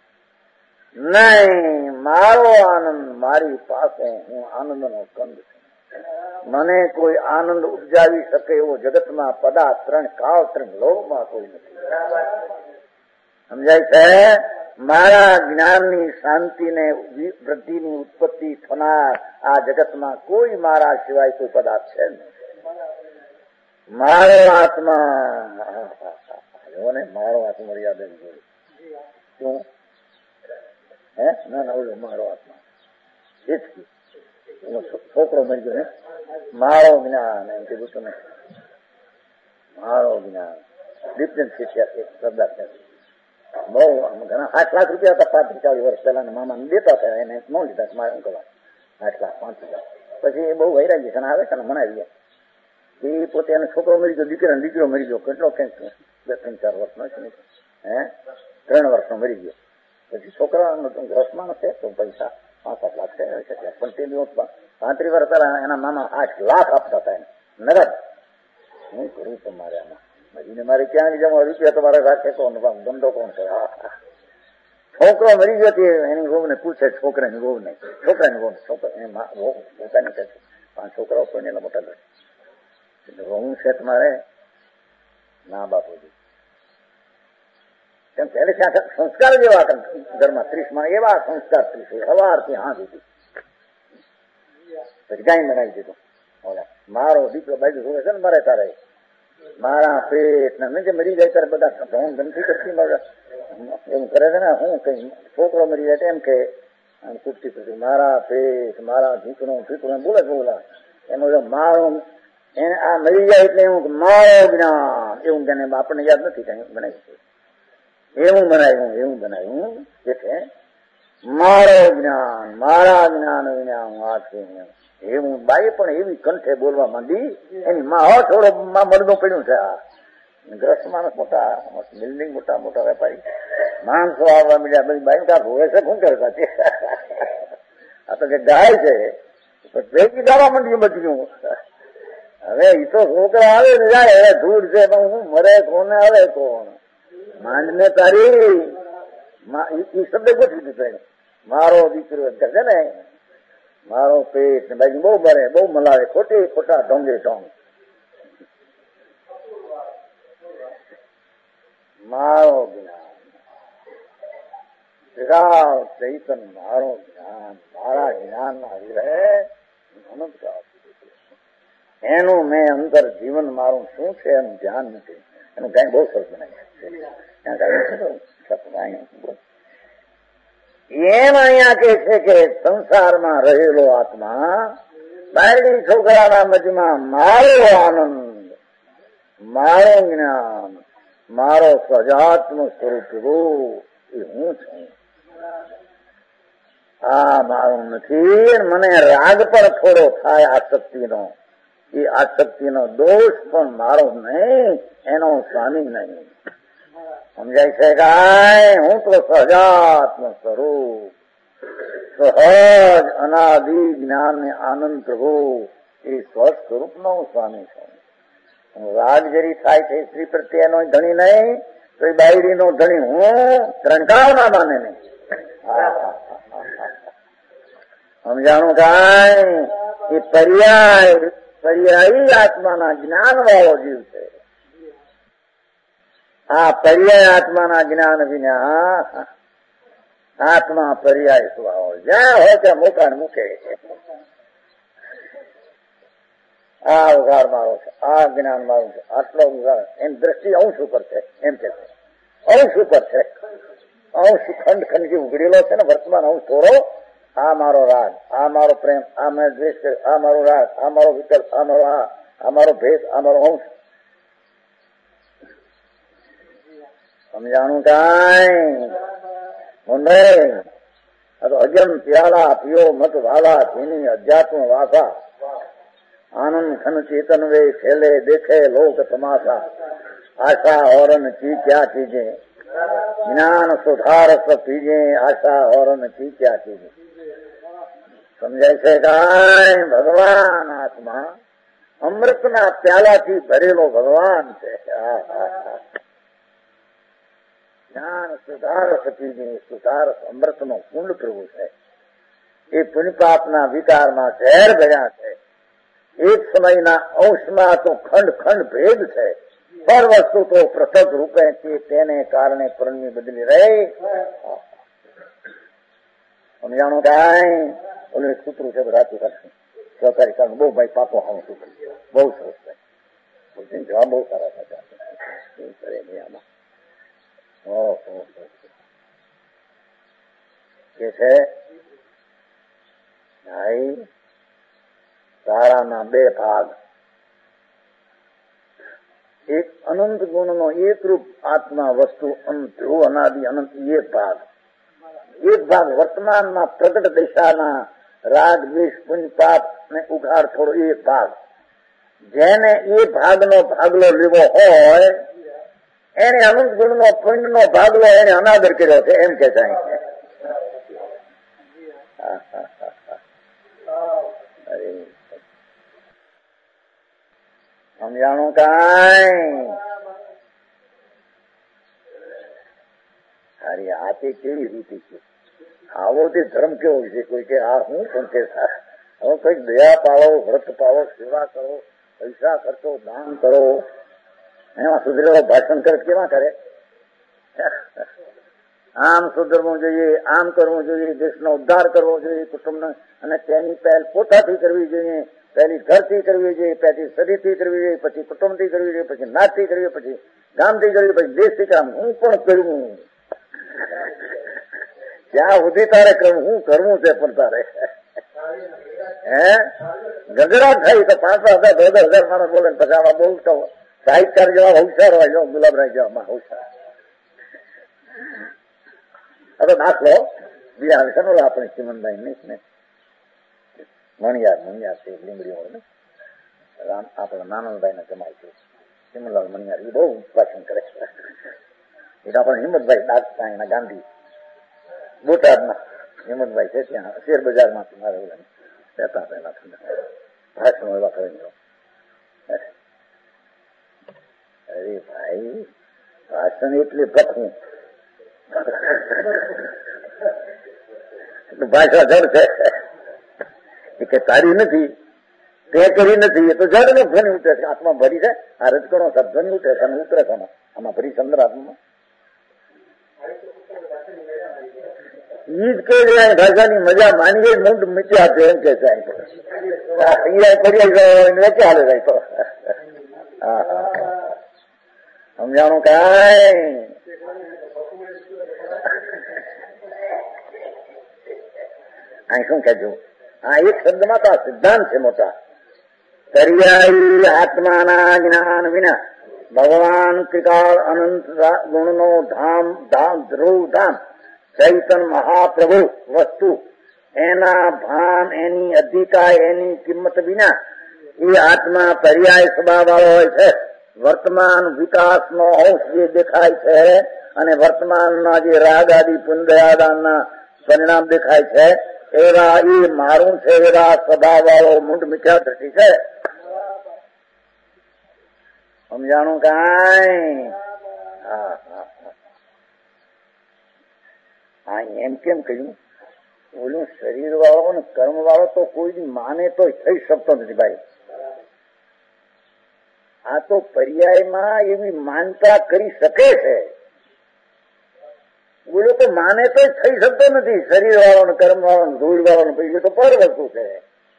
નહીં, મારો આનંદ મારી પાસે, હું આનંદનો કંદ છું. મને કોઈ આનંદ ઉપજાવી શકે એવો જગતમાં પદાર્થ 3 કાળ 3 લોકમાં કોઈ નથી. સમજાય છે? મારા જ્ઞાનની શાંતિને વૃદ્ધિની ઉત્પત્તિ થનાર આ જગતમાં કોઈ મારા સિવાય કોઈ પદાર્થ છે નહીં. મારો આત્મા, મારો આત્મા મર્યાદા જોયું શું? ના ઓલો મારો આત્મા એ છોકરો મરી ગયો. મારો જ્ઞાન એમ કીધું તમે. મારો જ્ઞાન ડિફરન્સ સરદાર બહુ ઘણા 8 લાખ રૂપિયા હતા 35-40 વર્ષ પહેલા મામા દેતા હતા. એને ન લીધા. મારે શું કરવા 8 લાખ 5,000. પછી એ બહુ વૈરાગ્ય છે આવે છે ને મનાવી એ પોતે એને છોકરો મરી ગયો, દીકરો મરી ગયો. કેટલો કંઈક 2-3-4 વર્ષનો છે ને, 3 વર્ષનો મરી ગયો. પછી છોકરાનો રસમાં છે તો પૈસા 5-7 લાખ છે. પણ તે દિવસ 35 વર્ષ પહેલા એના મામા 8 લાખ આપતા હતા એને નગદ. હું કરું તમારે આમાં મરીને મારે ક્યાં જમા રૂપિયા તમારે રાખે કોણ, ધંધો કોણ કરે? છોકરો મરી ગયો એની વહુ ને પૂછે, છોકરાની વહુ નહીં, છોકરાની વહુ પોતાની કહે છે 5 છોકરાઓ પણ એના મોટા કરે. વહુ છે તમારે ના બાપુજી તેમ ત્યારે સંસ્કાર જેવા ઘરમાં 30 એવા સંસ્કાર 30 સવારથી હા દીધી. પછી ગાય બનાવી દીધો. મારો દીકરો બાજુ જોવે છે ને મારે તારે મારા પેટ ને જે મરી જાય ત્યારે બધા ધોન ગમતી કરતી એવું કરે છે ને. હું કઈ છોકરો મરી જાય એમ કે કુટતી કરતી મારા પેટ, મારા દીકરો બોલે બોલા એનો મારો એને આ મરી જાય એટલે એવું મારો જ્ઞાન એવું તેને આપણને યાદ નથી કઈ બનાવી એવું બનાવ્યું એટલે મારો જ્ઞાન, મારા જ્ઞાન વિના હું આ છું એવું. બાઈ પણ એવી કંઠે બોલવા માંડી. એની માં થોડો મરદો પડ્યું છે. આ ગ્રસ્ત માણસ મોટા બિલ્ડિંગ મોટા મોટા વેપારી માણસો આવવા મળ્યા. બધી બાઈ કા ભોવે છે શું કરતા છે? આ તો કે ગાય છે ભેગી દાવા માંડ્યું બધું. હવે એ તો છોકરા આવે ને જાય, હવે ધૂળ છે પણ હું મરે કોને આવે કોણ? માંડ ને તારી એ શબ્દ ગોઠવી દીધો. મારો દીકરો છે ને મારો પેટ ને બાજુ બહુ મરે, બહુ મલાવે, ખોટા ઢોંગે ઢોંગ. મારો જ્ઞાન ચૈતન, મારો જ્ઞાન, મારા જ્ઞાન ના રહે અનંત. એનું મેં અંતર જીવન મારું શું છે એનું ધ્યાન નથી. એનું ગાય બહુ સરસ બનાવી. એમ અહીંયા કે છે કે સંસારમાં રહેલો આત્મા બાયડી છોકરાના મધ્યમાં મારો આનંદ, મારો જ્ઞાન, મારો સજાત્મ સ્વરૂપ એ હું છું. આ મારું નથી. મને રાગ પણ થોડો થાય આસક્તિનો, એ આસક્તિનો દોષ પણ મારો નહીં, એનો સ્વામી નહીં. સમજાય છે કાંઈ? હું તો સજાત્મ સ્વરૂપ, સહજ અનાદિ જ્ઞાન ને આનંદ પ્રભુ એ સ્વસ્વરૂપનો હું સ્વામી છું. રાગ જરી થાય છે સ્ત્રી પ્રત્યેનો ધણી નહીં, તો એ બાયડીનો ધણી હું ત્રણકાવના માને નહીં. સમજાણું કાંઈ? એ પર્યાયી આત્માના જ્ઞાન વાળો જીવ છે. આ પર્યાય આત્માના જ્ઞાન વિના આત્મા પર્યાય સ્વભાવ જ્યાં હોય ત્યાં મોકાને મૂકે છે. આ ઉઘાડ મારો છે, આ જ્ઞાન મારું છે, આટલો ઉઘાડ એમ દ્રષ્ટિ અંશ ઉપર છે. એમ કે અંશ ઉપર છે. અંશ ખંડ ખંડથી ઉઘડેલો છે ને વર્તમાન અંશ થોડો. આ મારો રાગ, આ મારો પ્રેમ, આ મેં દ્વેષ કર્યો, આ મારો રાગ, આ મારો વિકલ્પ, આ મારો આ મારો ભેદ, આ મારો અંશ. સમજાણું કાંઈ? અજમ પ્યાલા પીઓ મત વાલા ધીની અધ્યાત્મ વાસા આનંદ ખન ચેતન વે ખેલે દેખે લોક તમાશા આશા औरन की क्या चीजें ज्ञान सुधार सब पीजे आशा औरन की क्या चीजें. સમજાય છે કાંઈ? ભગવાન આત્મા અમૃતના પ્યાલાથી ભરેલો ભગવાન છે. જ્ઞાન સુધાર સતીજી સુધાર અમૃતનો કુંડ પ્રભુ છે. એ પુણ્યપાપના વિકારમાં ઝેર ભર્યા છે. એક સમયના અંશમાં તો ખંડ ખંડ ભેદ છે, પર વસ્તુ તો પૃથક રૂપે છે. તેને કારણે પરણની બદલી રહી. સમજાણું કાંઈ? ઓલું એક સૂત્રું છે રાતી કરશું સહકારી કારણ બહુ ભાઈ પાપો આવું સૂત્ર બહુ સરસ છે. જવાબ બહુ સારા થતા કરે આમાં કે છે ભાઈ તારાના બે ભાગ. એક અનંત ગુણનો એક રૂપ આત્મા વસ્તુ ધ્રુવ અનાદિ અનંત એક ભાગ. એક ભાગ વર્તમાનમાં પ્રગટ દિશાના રાગ દ્વેષ પુણ્ય પાપ ને ઉઘાડ થોડો એક ભાગ. જેને એ ભાગનો ભાગલો લેવો હોય એને અનંત ગુણનો પુણ્યનો ભાગલો એને અનાદર કર્યો છે એમ કે જાય. સમજાણું કાંઈ? અરે આ તે કેવી રીતે છે? આવો તે ધર્મ કેવો છે? કોઈ કે આ હું પણ છે હવે કઈક દયા પાડો, વ્રત પાડો, સેવા કરો, પૈસા ખર્ચો, દાન કરો, એમાં સુધરેલો ભાષણ કરે કેવા કરે? આમ સુધરવું જોઈએ, આમ કરવું જોઈએ, દેશનો ઉદ્ધાર કરવો જોઈએ, કુટુંબનો, અને તેની પહેલ પોતાથી કરવી જોઈએ. પહેલી ઘરથી કરવી જોઈએ, પહેલી શરીરથી કરવી જોઈએ, પછી કુટુંબથી કરવી જોઈએ, પછી નાતથી કરવી, પછી ગામથી કરવી, પછી દેશથી કામ. હું પણ કરવું ત્યાં સુધી તારે કરવું. હું કરવું છે પણ તારે ગગડા થાય તો 5,000 10,000 માણસ બોલે પછી આમાં બોલતો સાહિત્યકાર જેવા હોશિયાર હોય જો ગુલાબરાય જેવા હોશિયાર. હવે દાખલો બીજા આવે છે આપણે ચિમનભાઈ નહીં ને મણિયાર છે લીંબડી ને આપણા નાનંદભાઈ ના જમાય છે ચિમનલાલ મણિયાર. એ બહુ ભાષણ કરે છે. એટલે આપણે હિંમતભાઈ ડાકતા એના ગાંધી બોટાદના હિંમતભાઈ છે ત્યાં શેર બજારમાંથી મારે રહેતા પહેલા ભાષણ એવા કરે. અરે ભાઈ ભાષણ એટલે ભખવું ભાષા જડ છે કે તારી નથી તે કરી નથી. એ તો જડ નો ધ્વનિ ઉતરે છે. આત્મા ભરી છે. આ રજકણો ધ્વનિ ઉતરે છે અને ઉતરે છે આમાં ભરી ચંદ્ર આત્મા ઈદ કે ભાષાની મજા માનીએ મૂંડ મીચ્યા છે એમ કે જાય પડી વેચે હાલે જાય તો સમજાણું કાંઈ? અહીં શું કહેજો? આ એક શબ્દમાં તો આ સિદ્ધાંત છે મોટા. પર્યાયી આત્માના જ્ઞાન વિના ભગવાન ત્રિકાળ અનંત ગુણનો ધામ ધ્રુવ ધામ ચૈતન મહાપ્રભુ વસ્તુ એના ભાન એની અધિકાર એની કિંમત વિના એ આત્મા પર્યાય સ્વભાવ વાળો હોય છે. વર્તમાન વિકાસનો અંશ જે દેખાય છે અને વર્તમાનના જે રાગ આદિ પુંદયાદાનના પરિણામ દેખાય છે એવા એ મારું છે એવા સ્વભાવ વાળો મૂંડ મિથ્યા દ્રષ્ટિ છે. સમજાણું કાંઈ? હા એમ કેમ કહ્યું? ઓલું શરીર વાળો ને કર્મ વાળો તો કોઈ માને તો થઈ શકતો નથી ભાઈ. આ તો પર્યાયમાં એવી માનતા કરી શકે છે. બોલો તો માને તો થઈ શકતો નથી. શરીર વાળો ને કર્મ વાળો ને ધૂળ વાળો ને પૈસું તો પર વસ્તુ છે.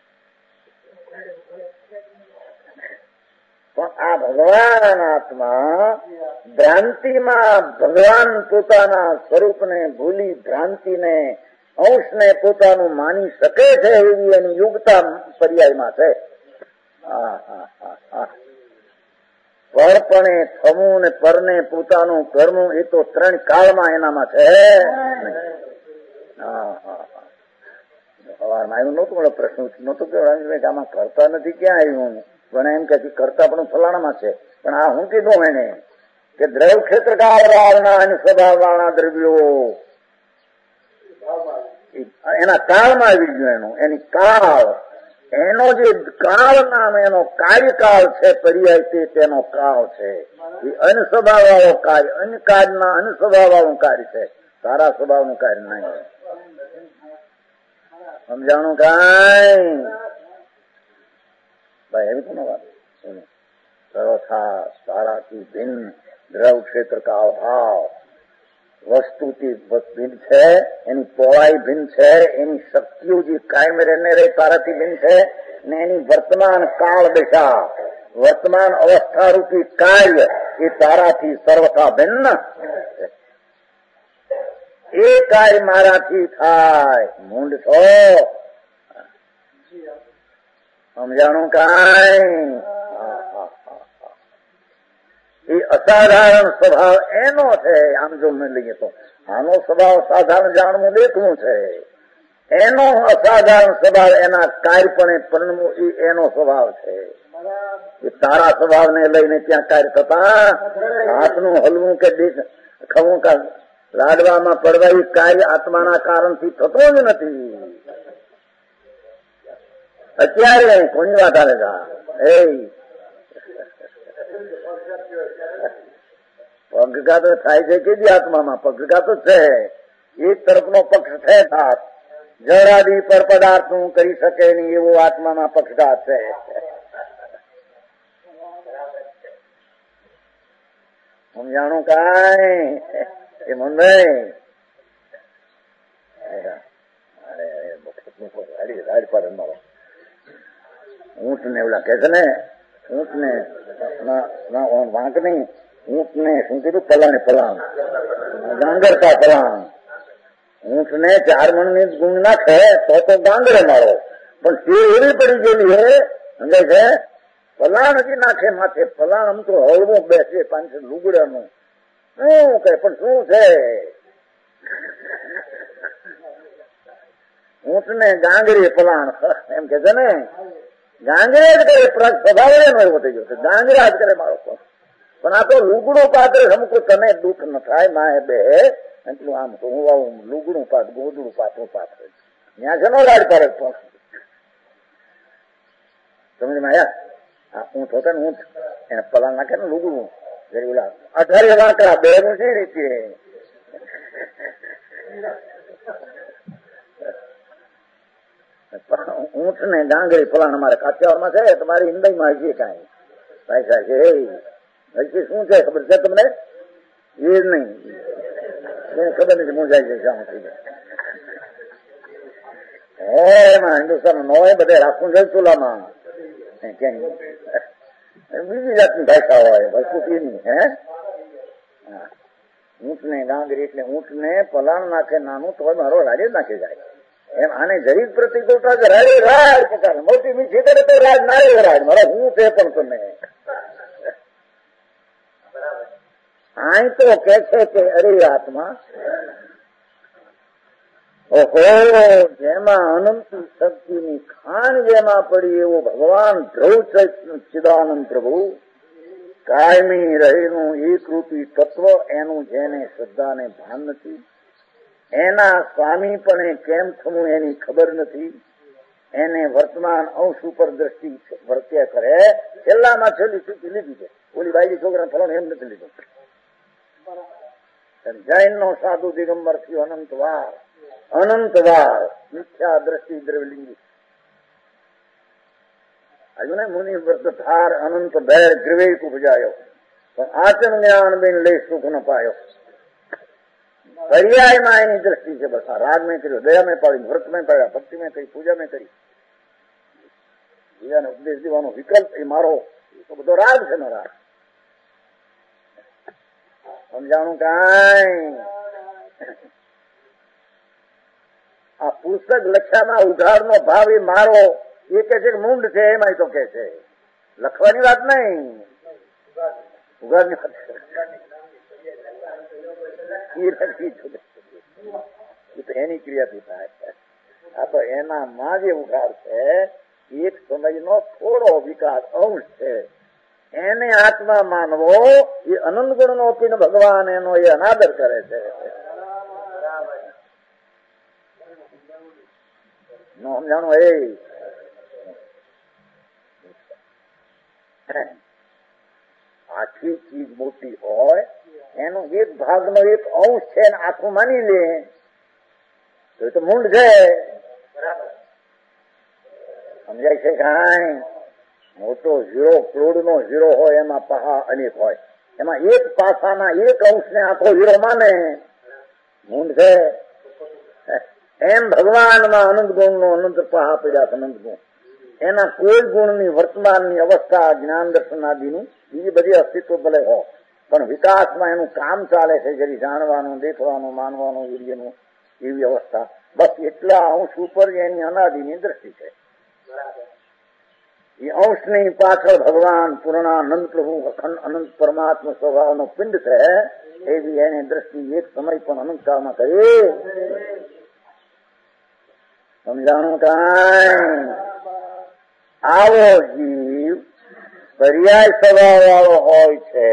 પણ આ ભગવાન આત્મા ભ્રાંતિમાં ભગવાન પોતાના સ્વરૂપને ભૂલી ભ્રાંતિને અંશને પોતાનું માની શકે છે એવી એની યુગતા પર્યાયમાં છે. પરપણે થવું ને પરને પોતાનું કરવું એ તો ત્રણ કાળમાં એનામાં છે. સવારમાં આવ્યું નહોતું મને પ્રશ્ન નહોતું કે આમાં કરતા નથી ક્યાં આવ્યું? પણ એમ કે કરતા પણ ફલાણામાં છે. પણ આ હું કીધું એને કે દ્રવ ક્ષેત્ર કાળના અને સ્વભાવ વાળા દ્રવ્યો એના કાળમાં આવી ગયું. એની કાળ એનો જે કાળ નામ એનો કાર્યકાળ છે પર્યાય તેનો કાળ છે. એ અન્ય સ્વભાવ વાળો કાર્ય અન્ય કાર્યના અન્ય સ્વભાવ વાળું કાર્ય છે. સારા સ્વભાવનું કાર્ય નહીં. સમજાણું કાંઈ? ભાઈ એવી કોનો વાત? સર્વથા સારાથી ભિન્ન દ્રવ ક્ષેત્ર કા અભાવ વસ્તુથી ભિન્ન છે. એની પહોળાઈ ભિન્ન છે. એની શક્તિઓ જે કાયમ રહેને રહે તારાથી ભિન્ન છે. ને એની વર્તમાન કાળ દશા વર્તમાન અવસ્થા રૂપી કાર્ય એ તારાથી સર્વથા ભિન્ન. એ કાર્ય મારાથી થાય. મૂંડ છો? સમજાણું કાંઈ? એ અસાધારણ સ્વભાવ એનો છે. આમ જો મેં લઈએ તો આનો સ્વભાવ સાધારણ જાણવું દેખવું છે. એનો અસાધારણ સ્વભાવ એના કાર્યપણે પરણવું એ એનો સ્વભાવ છે. એ તારા સ્વભાવને લઈને ત્યાં કાર્ય થતા હાથનું હલવું કે ખવું કે લાડવામાં પડવા એ કાર્ય આત્માના કારણથી થતો જ નથી. અત્યારે કોની વાત આવે પગઘાત થાય છે કે જે આત્મામાં પગઘાત તો છે. એક તરફનો પક્ષ છે ઘાત જળાદી પર પદાર્થ નું કરી શકે નહીં એવો આત્મામાં પક્ષઘાત છે. સમજાણું કાંઈ? એ મનભાઈ ઊંટ ને ઓલા કે છે ને ઊંટ ને વાંક નહી ઊંટ ને શું કીધું પલાણે પલાણ ગાંગરતા પલાણ. ઊંટ ને 4 મણની ગુણ નાખે તો ગાંગરે મારો. પણ તે એવી પડી ગયેલી હે સમજે છે પલાણ હજી નાખે માથે પલાણ આમ તો હળવું બેસે 500 લુગડાનું શું કહે પણ શું છે ઊંટ ને ગાંગરી પલાણ એમ કે છે ને ગાંગરે જ કરે સ્વભાવ એનો એવો થઈ ગયો છે. ગાંગરા જ કરે મારો પણ આ તો લુગડું પાત્ર સમકું તને દુઃખ ન થાય માએ બે એટલું આમ તો હું આવું લુગડું પાત ગોદડું પાથરું પાત્ર ત્યાં છે નો લાડ પાડે સમજ માયા. આ ઊંટ હોતા ને ઊંટ એને પલાણ નાખે ને લુગડું જરી ઓલા 18 વાંકડા બે નું છે રીતે ઊંટ ને ગાંગરી પલાણ અમારે કાઠિયાવાડમાં છે. તમારી હિન્દીમાં હશે કાંઈ ભાઈ સાહેબ હજી શું છે ખબર છે તમને? એ જ નહીં ખબર નથી મૂંઝાઈ જાય શું થઈ જાય એમાં હિન્દુસ્તાન નો બધે રાખવું છે ચૂલામાં બીજી જાતની ભાષા હોય વસ્તુ એની હે. ઊંટ ને ગાંગરી એટલે ઊંટ ને પલાણ નાખે નાનું તો મારો રાજ નાખી જાય એમ. આને જરીક પ્રતિકૂળતા રાડે રાડ પ્રકાર મોટી મીઠી કરે તો રાજ નારે રાજ મારો હું છે પણ તમે અહીં તો કે છે કે અરે આત્મા ઓહો, જેમાં અનંત શક્તિની ખાણ જેમાં પડી એવો ભગવાન ધ્રુવ ચિદાનંદ પ્રભુ કાયમી રહેલું એકરૂપી તત્વ, એનું જેને શ્રદ્ધાને ભાન નથી, એના સ્વામીપણે કેમ થવું એની ખબર નથી, એને વર્તમાન અંશ ઉપર દ્રષ્ટિ વર્ત્યા કરે. છેલ્લામાં છેલ્લી સ્થિતિ લીધી છે. ઓલી બાઈજી છોકરા ફલાણ એમ નથી લીધું. જૈન નો સાધુ દિગંબર થયો અનંતવાર મિથ્યા દ્રષ્ટિ દ્રવલિંગી આજુ ને મુનિ વ્રત ધાર અનંત ભેર ગ્રીવેક ઉપજાયો, પણ આચરણ જ્ઞાન બિન લે સુખ ન પાયો. પર્યાયમાં એની દ્રષ્ટિ છે. બસ આ રાગ મેં કર્યો, દયા મેં પાડી, વ્રત મેં પાડ્યા, ભક્તિ મેં કરી, પૂજા મેં કરી, બીજાને ઉપદેશ દેવાનો વિકલ્પ એ મારો, એ તો બધો રાગ છે ને. રાગ સમજાણું કાંઈ? આ પુસ્તક લખ્યામાં ઉઘાડનો ભાવ એ મારો, એ કે છે કે મૂંડ છે, એમાં તો કે છે. લખવાની વાત નહીં, ઉઘાડની વાત એ તો એની ક્રિયાથી થાય. આ તો એનામાં જે ઉઘાડ છે, એક સમયનો થોડો વિકાસ અંશ છે, એને આત્મા માનવો. એ અનંત ગુણનો પીન ભગવાન એનો એ અનાદર કરે છે. નો સમજાણું? આખી ચીજ મોટી હોય, એનો એક ભાગનો એક અંશ છે ને આખું માની લે તો એ તો મૂંડ છે. સમજાય છે કાંઈ? મોટો હીરો, કરોડનો હીરો હોય, એમાં પહા અનેક હોય, એમાં એક પાસાના એક અંશને આખો હીરો માને, મૂંડ છે. એમ ભગવાનમાં અનંત ગુણનો અનંત પહા પડ્યા. અનંત ગુણ એના કોઈ ગુણની વર્તમાનની અવસ્થા, જ્ઞાન દર્શન આદિનું બીજી બધી અસ્તિત્વ ભલે હોય, પણ વિકાસમાં એનું કામ ચાલે છે, જરી જાણવાનું, દેખવાનું, માનવાનું, વીર્યનું, એવી અવસ્થા. બસ એટલા અંશ ઉપર એની અનાદિની દ્રષ્ટિ છે. એ અંશની પાછળ ભગવાન પૂર્ણાનંદ પ્રભુ અખંડ અનંત પરમાત્મા સ્વભાવનો પિંડ છે, એવી એની દ્રષ્ટિ એક સમય પણ અનંતકાળમાં કરી. સમજાણું કાંઈ? આવો જીવ પર્યાય સ્વભાવ વાળો હોય છે,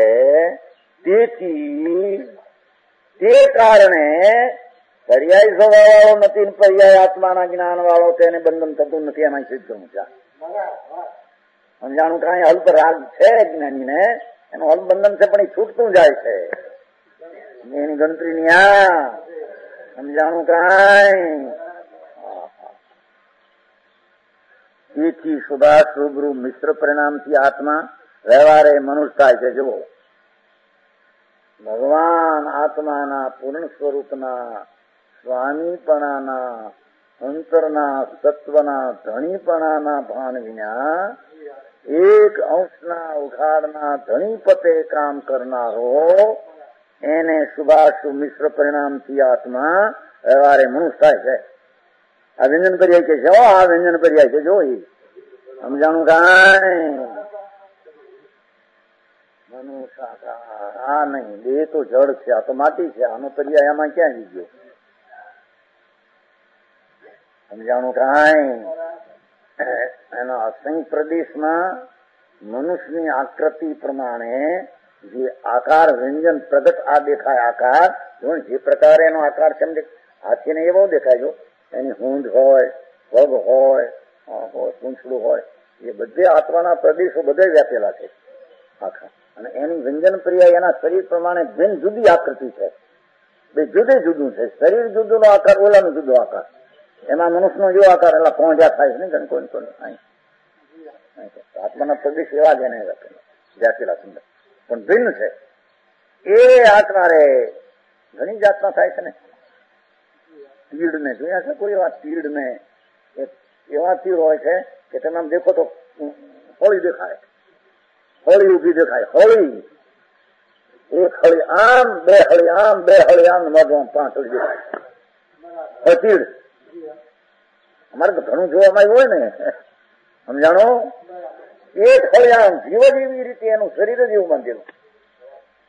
તેથી તે કારણે પર્યાય સ્વભાવ વાળો નથી, પર્યાય આત્માના જ્ઞાન વાળો તેને બંધન થતું નથી. એમાં સિદ્ધ છે. સમજાણું કાંઈ? અલ્પ રાગ છે જ્ઞાનીને, એનું અલ્પ બંધન છે, પણ એ છૂટતું જાય છે એની ગણતરીની. આ સમજાણું કાંઈ? તેથી સુભાષ રૂબરૂ મિશ્ર પરિણામથી આત્મા વ્યવહારે મનુષ્ય થાય છે. જુઓ, ભગવાન આત્માના પૂર્ણ સ્વરૂપના સ્વામીપણાના અંતરના સત્વના ધણીપણાના ભાન વિના એક અંશના ઉઘાડના ધણીપતે કામ કરનારો એને શુભાશુ મિશ્ર પરિણામથી આત્મા વ્યવહારે મનુષ્ય થાય છે. આ વ્યંજન પર્યાય કે છે. આ વ્યંજન પર્યાય છે. જો એ સમજાણું કાંઈ? મનુષ્ય આ નહીં, દેહ તો જળ છે, આ તો માટી છે. આનો પર્યાય આમાં ક્યાં જઈ ગયો? સમજાણું કાંઈ? એના અસંખ્ય પ્રદેશમાં મનુષ્યની આકૃતિ પ્રમાણે જે આકાર વ્યંજન પ્રગટ આ દેખાય આકાર, જે પ્રકારે એનો આકાર છે, હાથીને એવો દેખાય. જો એની હૂંડ હોય, પગ હોય, પૂંછડું હોય, એ બધે આત્માના પ્રદેશો બધે વ્યાપેલા છે આખા. અને એની વ્યંજન ક્રિયા એના શરીર પ્રમાણે ભિન્ન જુદી આકૃતિ છે. બે જુદે જુદું છે. શરીર જુદુનો આકાર, ઓલાનો જુદો આકાર. એમાં મનુષ્યનો જેવો આકાર એટલે પહોંચ્યા થાય છે ને કોઈ આત્માના પ્રદેશ એવા જ એને વ્યાપેલા સુંદર, પણ ભિન્ન છે. એ આત્મારે ઘણી જાતના થાય છે ને. તીડ ને જોયા છે કોઈ એવા તીડ ને? એવા તીડ હોય છે કે તમે આમ દેખો તો હોળી દેખાય, હોળી ઉભી દેખાય. હોળી એક હળી આમ, બે હળી આમ, બે હળી આમ, મધમાં 5 હળી દેખાય. તીડ અમારે તો ઘણું જોવામાં આવ્યું હોય ને. સમજાણો? એક હળી આમ જીવ જ એવી રીતે એનું શરીર જ એવું બાંધેલું.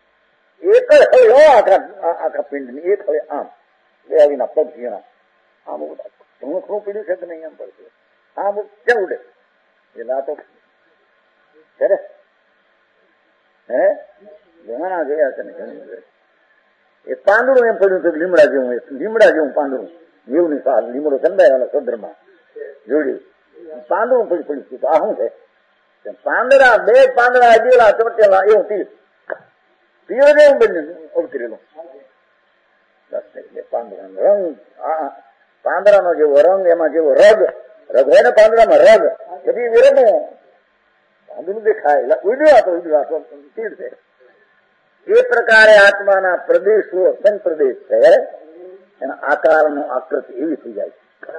એક જ હળે આખા પિંડની એક હળે આમ બે આવીના પગ ઝીણા આમ ઘણું પીડ્યું છે કે નહીં એમ પડશે આમ ક્યાં ઉડે એ લાતો છે હે ઘણા ગયા છે ને ઘણી એ પાંદડું એમ પડ્યું હતું લીમડા જેવું પાંદડું એવું ની સાલ લીમડો ચંદાયેલો સદરમાં જોડ્યું પાંદડું પડ્યું તો આ શું છે પાંદડા બે પાંદડા અડેલા ચોટેલા એવું તીર જેવું બન્યું અવતરેલું પાંદડાનો રંગ પાંદડાનો જેવો રંગ એમાં જેવો રગ હોય ને પાંદડામાં રગ બધી વિરમો પાંદડું દેખાય ઉડ્યો તીર છે એ પ્રકારે આત્માના પ્રદેશો સંપ્રદેશ છે એના આકારનો આકૃતિ એવી થઈ જાય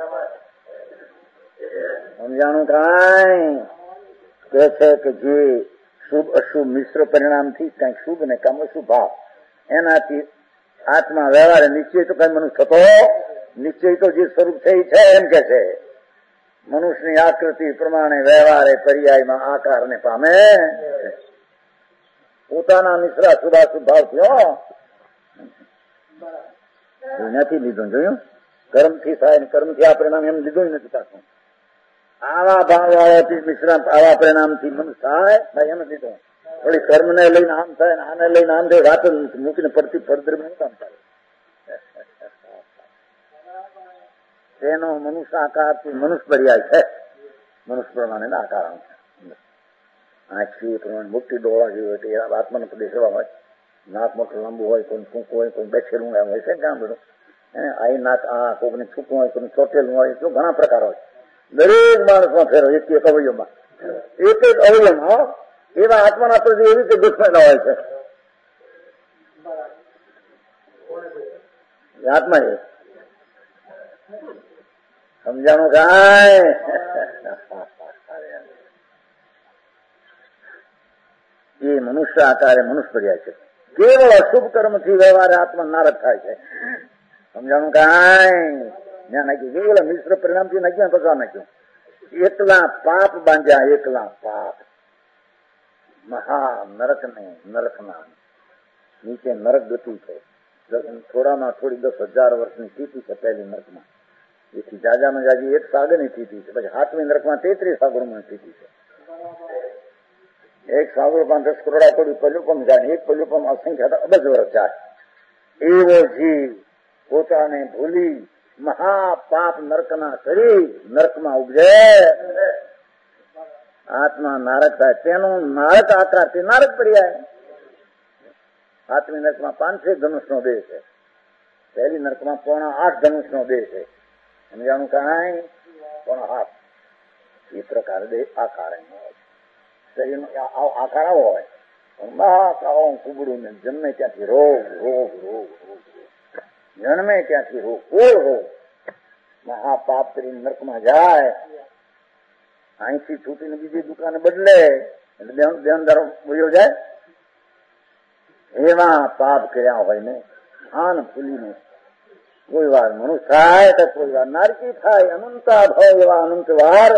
છે સમજાણું કાંઈ કે છે કે જે શુભ અશુભ મિશ્ર પરિણામથી કંઈક શુભ ને કામ અશુભ ભાવ એનાથી આત્મા વ્યવહારે નિશ્ચય તો કઈ મનુષ્ય થતો નિશ્ચય તો જે સ્વરૂપ છે એ છે એમ કે છે મનુષ્યની આકૃતિ પ્રમાણે વ્યવહારે પર્યાયમાં આકારને પામે પોતાના મિશ્રા શુભાશુભ ભાવ થયો નથી લીધું જોયું કર્મથી થાય ને કર્મથી આ પરિણામ એમ લીધું નથી પાછું આવા ભાવ વાળાથી મિશ્રા આવા પરિણામથી મનુષ્ય થાય ભાઈ એમ લીધું થોડી કર્મને લઈને આમ થાય ને આને લઈને આમ થાય વાત મૂકીને પડતી ફળદ્રમ કામ થાય તેનો મનુષ્ય આકારથી મનુષ્ય પર્યાય છે મનુષ્ય પ્રમાણે આકાર આંખી પ્રમાણે મુક્તિ ડોળા જેવી હોય તો આત્માનો પ્રદેશ એવા હોય નાક મોટું લાંબુ હોય કોઈ ટૂંકું હોય કોઈ બેઠેલું હોય છે ક્યાં બધું આઈ નાક આ કોઈને છૂકું હોય કોઈ ચોટેલું હોય તો ઘણા પ્રકાર હોય દરેક માણસમાં ફેરો એક એક અવયવમાં એક એક અવયવમાં એવા આત્માના પ્રદેશ એવી રીતે દેખાયેલા હોય છે આત્મા એ સમજાણું કાંઈ એ મનુષ્ય આકારે મનુષ્ય પર્યાય છે કેવળ અશુભ કર્મથી વ્યવહારે આત્મા નારદ થાય છે સમજાણું કાંઈ ત્યાં નાખ્યું કેવળ મિશ્ર પરિણામથી નાખ્યું પકવા નાખ્યું એકલા પાપ બાંધ્યા એકલા પાપ મહા નરકના નીચે નરક ગતિ છે થોડામાં થોડી 10,000 વર્ષની સ્થિતિ છે પહેલી નરકમાં એથી જાજામાં જાજી એક સાગરની સ્થિતિ છે પછી 7મી નરકમાં 33 સાગરોમાં સ્થિતિ છે એક સાગર 10 કરોડા થોડી પલ્યુપમ જાય એક પલ્યુપમ અસંખ્ય અબજ વર્ષ જાય એવો જીવ પોતાને ભૂલી મહાપાપ નરકના કરી નરકમાં ઉપજે આત્મા નારક થાય તેનું નારક આકાર તે નારક પર્યાય 7મી નરકમાં 5 ધનુષનો દેહ છે પહેલી નરકમાં 8 ધનુષનો દેહ છે સમજાણું કાંઈ 8 એ પ્રકારે દેહ આકાર શરીરનો આકાર આવો હોય કુબડું ને જન્મે ત્યાંથી રોગ જન્મે ત્યાંથી રોગ કોઈ રોગ મહાપાપ કરીને નરકમાં જાય અહીંથી છૂટીને બીજી દુકાને બદલે એટલે દેનદારો વયો જાય એવા પાપ કર્યા હોય ને આન ફૂલીને કોઈ વાર મનુષ્ય થાય તો કોઈ વાર નારકી થાય અનંતા ભાવ એવા અનંત વાર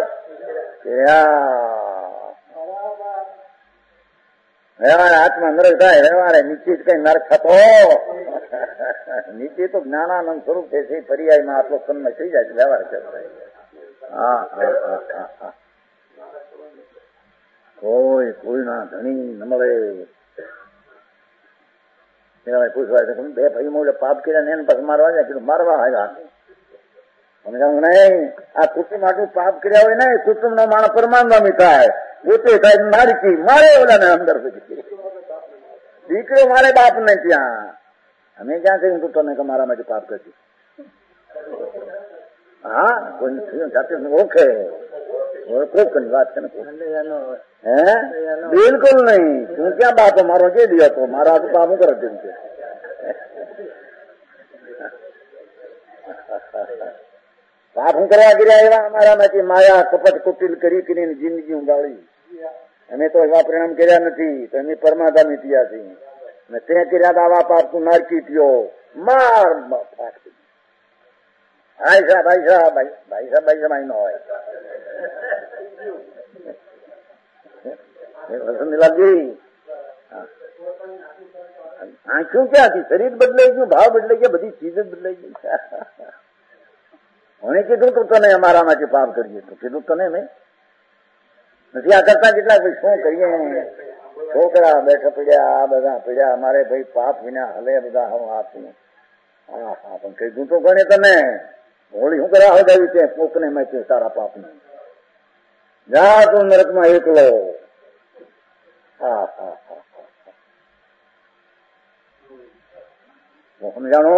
વ્યવહાર આત્મા નરક થાય વ્યવહારે નીચે જ કઈ નરક થતો નીચે તો જ્ઞાનાનંદ સ્વરૂપ છે પર્યાયમાં આટલો સન્મય થઈ જાય વ્યવહાર કરતા કોઈના ધણી ન મળે પૂછવા બે ભાઈ મોડે પાપ કર્યા ને એને પછી મારવા જાય કીધું મારવા આવ્યા સમજાવું નહીં આ કુટુંબ આટલું પાપ કર્યા હોય ને કુટુંબ નો માણસ પરમાનંદી થાય પોતે થાય નારકી મારે ઓલા ને અંદર દીકરો મારે બાપ ને ત્યાં અમે ક્યાં કહ્યું તું તને કે મારામાંથી પાપ કરતી હા કોઈ જાતે ઓળખે કોકની વાત છે ને હે બિલકુલ નહીં તું ક્યાં બાપ મારો જે દિયો હતો મારા તો પાપ કરે તેમ છે પાપ હું કરવા કર્યા એવા અમારામાંથી માયા કપટ કુટિલ કરી કરીને જિંદગી ઊંઘાડી અમે તો એવા પરિણામ કર્યા નથી તો અમે પરમાધામી થયા છીએ ને તે કર્યા આવા પાપ તું નારકી થયો માર ભાઈ સાહેબ નો હોય વસંતલાલજી આંખું ક્યાંથી? શરીર બદલાઈ ગયું, ભાવ બદલાઈ ગયા, બધી ચીજ જ બદલાઈ ગઈ. મને કીધું તું તને અમારામાંથી પાપ કરીએ તો કીધું તને મેં નથી. આ કરતા કેટલાક ભાઈ શું કરીએ? છોકરા બેઠા પડ્યા, આ બધા પડ્યા, અમારે ભાઈ પાપ વિના હલે બધા. હું આપું હા હા પણ કીધું તો ગણે તને હોળી શું કરા હદાવી છે કોકને મેં તારા પાપને જા તું નરકમાં એકલો. હા હા હા સમજાણો?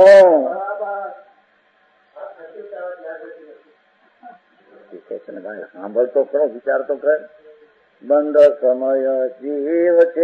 સાંભળતો ખરો, વિચાર તો કર. બંધ સમય જીવ છે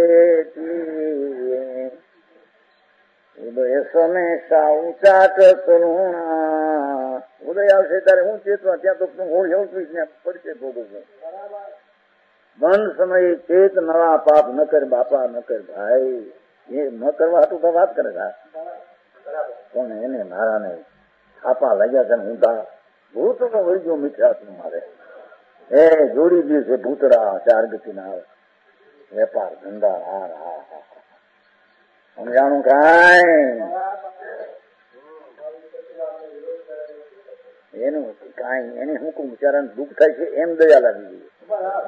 ઉદય સમેશા ઊંચાટ કરુણા. ઉદય આવશે ત્યારે હું ચેતવા, ત્યાં તો હોળ એવું પડશે ભોગવવું. બંધ સમયે ચેત નવા પાપ ન કર બાપા, ન કર ભાઈ. એ ન કરવા હતું તો વાત કરે પણ એને મારાને છાપા લાગ્યા છે ઊંધા. ભૂત નો વહી ગયો મીઠાશ મારે. એ જોડી દે છે ભૂતડા, ચાર ગતિ ના આવે વેપાર ધંધા. હાર હા હા સમજાણું કાંઈ? એનું કાંઈ એને શું કહું બિચારાને દુઃખ થાય છે એમ દયા લાગી ગઈ.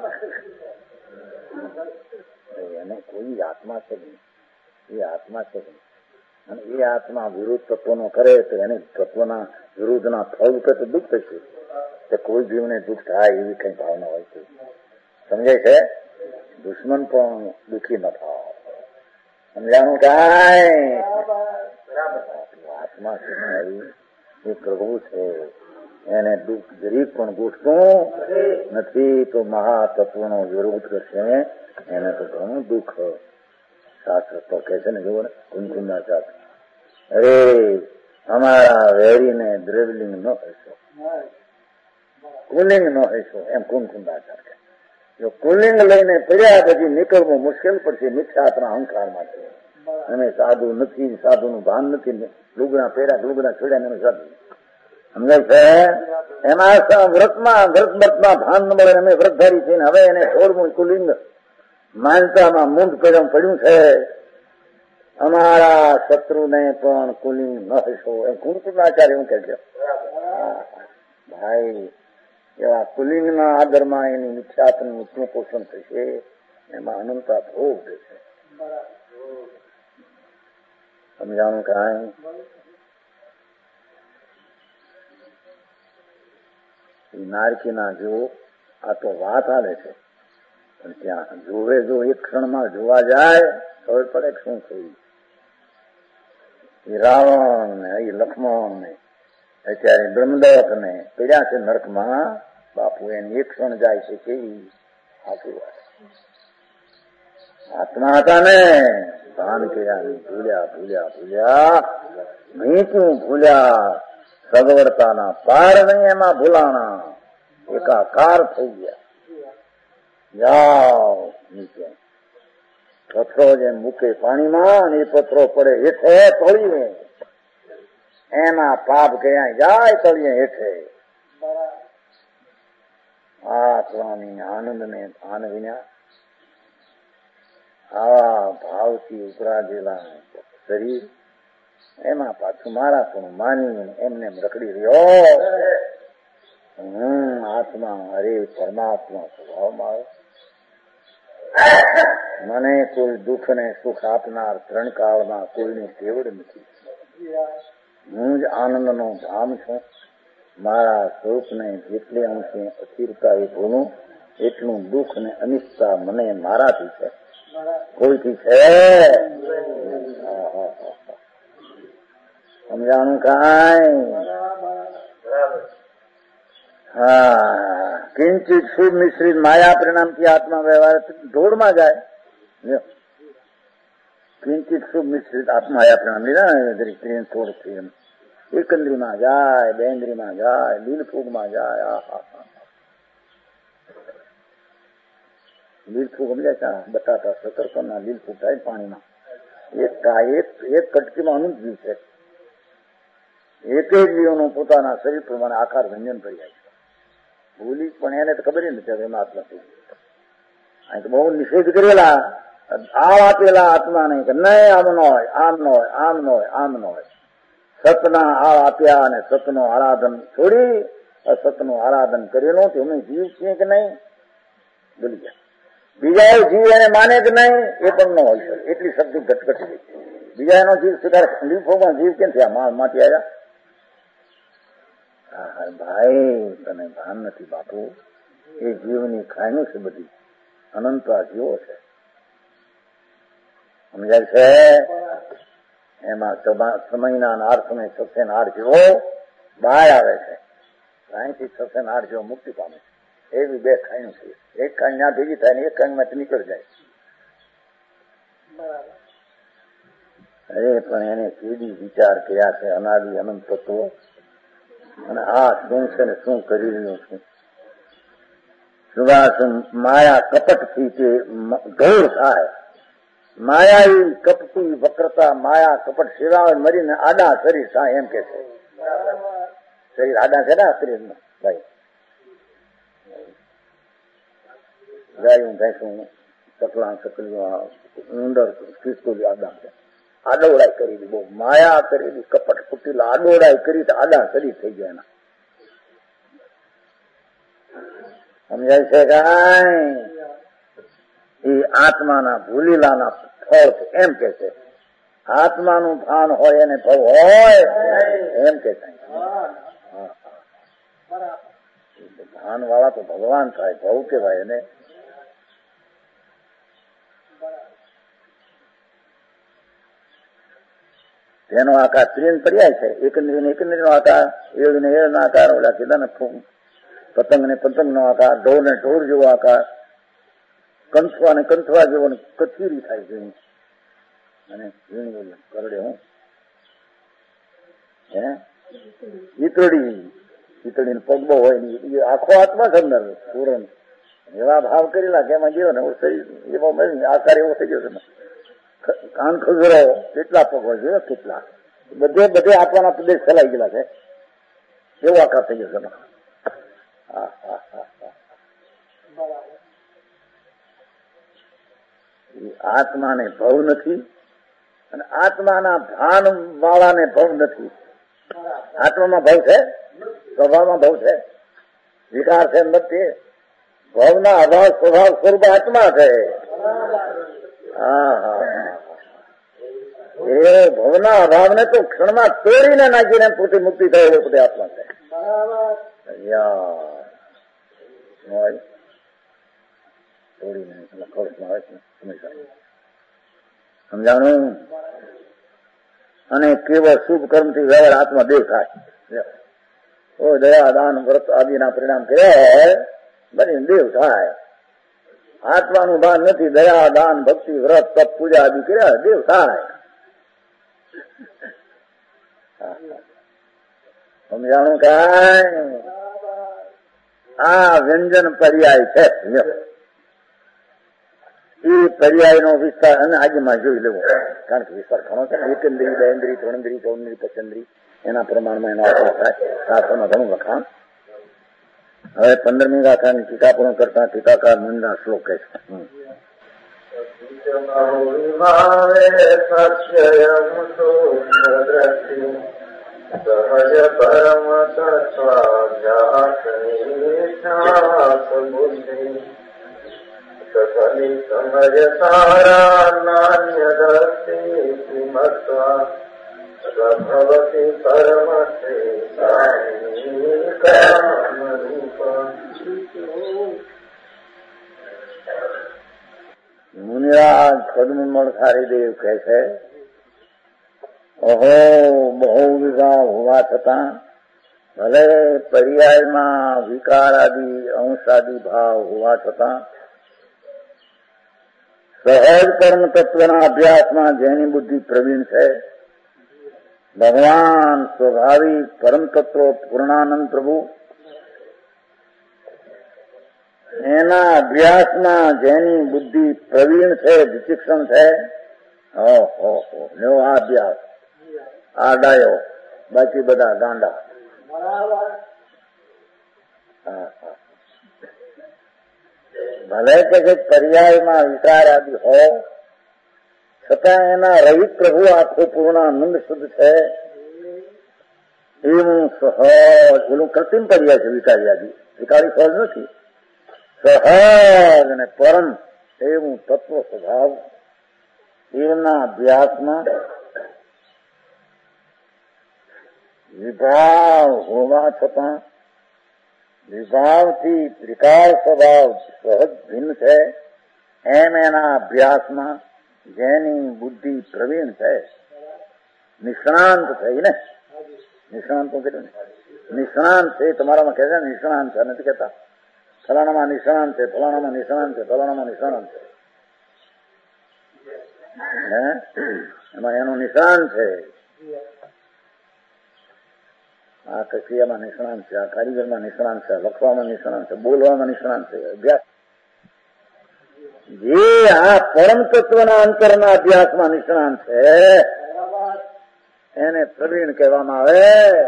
એને કોઈ આત્મા છે નહીં, એ આત્મા છે નહીં. અને એ આત્મા વિરુદ્ધ તત્વનો કરે તો એને તત્વના વિરુદ્ધના ફળ ઉપર તો દુઃખ થશે. તો કોઈ જીવને દુઃખ થાય એવી કઈ ભાવના હોય છે. સમજાય છે? દુશ્મન પણ દુઃખી ન થાવ. સમજાણું કાંઈ? આત્મા છે એ પ્રભુ છે, એને દુઃખ જરીક પણ ગોઠતું નથી તો મહાતત્વનો વિરોધ કરશે એને તો ઘણું દુઃખ. શાસ્ત્ર તો કહે છે ને, જુઓ ને કુંકુમના શાસ્ત્ર, અરે અમારા વેરીને દ્રવલિંગ ન હશો, કુલિંગ ન હશો, એમ કુંકુમના શાસ્ત્ર. જો કુલિંગ લઈને પડ્યા પછી નીકળવું મુશ્કેલ પડશે મિથ્યાત્મા અહંકારમાંથી. અમે સાધુ નથી, સાધુનું ભાન નથી, લુગડા પહેર્યા લુગડા છોડ્યા અમે સાધુ. સમજાય છે? એમાં વ્રતમાં ભાન ન મળે. અમે વ્રતધારી છીએ હવે એને છોડવું કુલિંગ માનતામાં મૂંઢ પડ્યું છે. અમારા શત્રુને પણ કુલિંગ ન હશો એમ કુંકુમાચાર્ય એવું કહે છે. ભાઈ એવા કુલિંગના આદરમાં એની મિથ્યાત્મનું શું પોષણ થશે? એમાં અનંતા ભોગ થશે. સમજાણું કાંઈ? નારકી ના જો આ તો વાત આવે છે પણ ત્યાં જોવે જો એક ક્ષણમાં જોવા જાય ખબર પડે શું થયું. એ રાવણ ને એ લક્ષ્મણ ને અત્યારે બ્રહ્મદત્ત ને પડ્યા છે નરકમાં. બાપુ એને એક ક્ષણ જાય છે કેવી સાચી વાત. આત્મા હતા ને ભાન કર્યા ભૂલ્યા નીચું ભૂલ્યા. સગવડતાના પાર નહીં એમાં ભૂલાણા, એકાકાર થઈ ગયા. જાઓ નીચે પથ્થરો જેમ મૂકે પાણીમાં એ પથ્થરો પડે હેઠે તળીએ, એના પાપ ગયા જાય તળીએ હેઠે. આત્માની આનંદ ને ભાન વિના આવા ભાવથી ઉપરાજેલા શરીર એમાં પાછું મારા પણ માની એમને રખડી રહ્યો. આત્મા અરે પરમાત્મા સ્વભાવમાં મને કોઈ દુઃખ ને સુખ આપનાર ત્રણ કાળમાં કોઈની તેવડ નથી. હું જ આનંદનો ધામ છું. મારા સ્વરૂપને જેટલી અંશે અસ્થિરતા એ ભૂલું એટલું દુઃખ ને અનિષ્ટતા મને મારાથી છે, કોઈથી છે. સમજાણું કાંઈ? હા કિંચિત શુભ મિશ્રિત માયા પરિણામથી આત્મા વ્યવહાર ઢોળમાં જાય. કિંચિત શુભ મિશ્રિત આત્માયા પરિણામ લીધા થોડું એકંદ્રીમાં જાય, બેન્દ્રીમાં જાય, લીલફૂગમાં જાય. લીલફૂગ સમજાય? બટાટા સકરકંદના લીલફૂગ થાય પાણીમાં. એક કટકીમાં અનંત જીવ છે. એક જ જીવનું પોતાના શરીર પ્રમાણે આકાર વ્યંજન કરી જાય છે. ભૂલી પણ એને તો ખબર નથી હવે એમાં આત્મા થઈ ગઈ. બહુ નિષેધ કરેલા આપેલા આત્મા નહીં કે નહીં આમ ન હોય, આમ ન હોય, આમ ન હોય, આમ ન હોય. સતના આળ આપ્યા અને સતનું આરાધન છોડી અસતનું આરાધન કરેલું તો અમે જીવ છીએ કે નહીં ભૂલી ગયા. બીજા જીવ એને માને કે નહીં એ પણ ન હોય શકે. એટલી શક્તિ ઘટઘટી ગઈ. બીજા એનો જીવ સુધાર લીફોમાં જીવ કેમ થયા માટી આવ્યા? હા ભાઈ તને ભાન નથી બાપુ, એ જીવની ખાયનું છે બધી, અનંત આ જીવો છે સમજાય છે. એમાં સમયના આઠ સમય 608 જીવો બહાર આવે છે. 60 થી 608 જીવો મુક્તિ પામે છે. એવી બે ખાયનું છે. એક ખાઈ ના ભેગી થાય ને એક ખાઈમાંથી નીકળી જાય. અરે પણ એને કેવી વિચાર કર્યા છે અનાદિ અનંત તત્વો, અને આ શું છે ને શું કરી રહ્યું છું. શું માયા કપટથી તે ઘોર થાય. માયા કપટી વક્રતા, માયા કપટ સેવા મરીને આડા શરીર થાય એમ કે છે. શરીર આડા છે ને શરીરમાં ભાઈ, ગાયું ભેંસું ચકલા ચકલીઓ ઉંદર ખિસકોલી આડા છે. આડોડાઈ કરી દી, બહુ માયા કરી દી, કપટ કુટીલા આડોડાઈ કરી તો આડા શરીર થઈ ગયા એના. સમજાય છે કાંઈ? એ આત્માના ભૂલીલાના ફળ એમ કે છે. આત્માનું ભાન હોય અને ભવ હોય એમ કે છે. ભાન વાળા તો ભગવાન થાય, ભવ કેવાય એને. તેનો આકાર ત્રિન પર્યાય છે. એકંદરી નો આકાર, એળ ને એળ નો આકાર, ઓલા કીધા ને પતંગ ને પતંગ નો આકાર, ઢોર ને ઢોર જેવો આકાર, કંથવા ને કંથવા જેવો કચીરી થાય છે. અને કરડે હું હે ઈતળી ને પગ બહુ હોય ને આખો આત્મા છે અંદર પૂરણ એવા ભાવ કરેલા કે એમાં જેવો ને એવો આકાર એવો થઈ ગયો છે. કાન ખજૂરો કેટલા પગ હોય છે, કેટલા બધે આપવાના પ્રદેશ ફેલાઈ ગયેલા છે. એવો આકાર થઈ ગયો છે. આત્માને ભવ નથી અને આત્માના ભાન વાળાને ભવ નથી. આત્મામાં ભવ છે, સ્વભાવમાં ભવ છે, વિકાર છે નથી. ભવના અભાવ સ્વભાવ સ્વરૂપ આત્મા છે. એ ભવના અભાવને તો ક્ષણમાં તોડીને નાખીને પોતે મુક્તિ થાય એ પોતે આત્મા છે. સમજાણું? અને કેવળ શુભ કર્મથી વ્યવહાર આત્મા દેવ થાય. દયા દાન વ્રત આદિના પરિણામ કર્યા બની દેવ થાય. આત્માનું ભાન નથી, દયા દાન ભક્તિ વ્રત તપ પૂજા આદિ કર્યા દેવ થાય. સમજાણું? કાંઈ આ વ્યંજન પર્યાય છે. એ પર્યાય નો વિસ્તાર અને આજમાં જોઈ લેવો, કારણ કે વિસ્તાર ઘણો છે. એકંદરી, બેન્દ્રી, ત્રણેન્દ્રી, ચૌન્દ્રી, પચેન્દ્રી એના પ્રમાણમાં એનો અર્થ થાય. શાસ્ત્રમાં ઘણું લખાણ. હવે 15મી ગાથાની ટીકા પૂર્ણ કરતા ટીકાકાર મંદના શ્લોક કહે છે. સહજ પરમ તત્વાધ્યાત્મબુદ્ધિ સફલી સમજ સારા નાન્ય દર્શિ મત્વા ભવતી પરમતે મુનિરાજ પદ્મમળ ખારીદેવ કહે છે, ઓહો બહુ વિધા હોવા છતાં ભલે પર્યાયમાં વિકારાદિ અંશાદિ ભાવ હોવા છતાં સહજ કર્મ તત્વના અભ્યાસમાં જેની બુદ્ધિ પ્રવીણ છે, ભગવાન સ્વાભાવિક પરમ તત્વ પૂર્ણાનંદ પ્રભુ એના અભ્યાસમાં જેની બુદ્ધિ પ્રવીણ છે, વિચિક્ષણ છે, ઓહો નો આ અભ્યાસ આ ડાયો, બાકી બધા ગાંડા. ભલે કે પર્યાયમાં વિકાર આદિ હોય છતાં એના રહિત પ્રભુ આખો પૂર્ણ આનંદ શુદ્ધ છે. એવું સહજ બોલું કૃત્રિમ પર્યાય છે વિકાર્યાદી. વિકારી સહજ નથી, સહજ અને પરમ એવું તત્વ સ્વભાવ એના અભ્યાસમાં વિભાવ હોવા છતાં વિભાવથી ત્રિકાળ સ્વભાવ સહજ ભિન્ન છે. એમ એના અભ્યાસમાં જેની બુદ્ધિ પ્રવીણ છે, નિષ્ણાંત થઈ ને, નિષ્ણાંત કીધું ને, નિષ્ણાંત છે તમારામાં કહે છે નિષ્ણાંત છે, નથી કહેતા ફલાણામાં નિષ્ણાંત છે, ફલાણામાં નિષ્ણાંત છે, ફલાણામાં નિષ્ણાંત છે. એમાં એનું નિષ્ણાંત છે. આ પ્રક્રિયામાં નિષ્ણાંત છે, આ કારીગરમાં નિષ્ણાંત છે, લખવામાં નિષ્ણાંત છે, બોલવામાં નિષ્ણાંત છે. અભ્યાસ જે આ પરમ તત્વના અંતરના અભ્યાસમાં નિષ્ણાંત છે એને પ્રવીણ કહેવામાં આવે.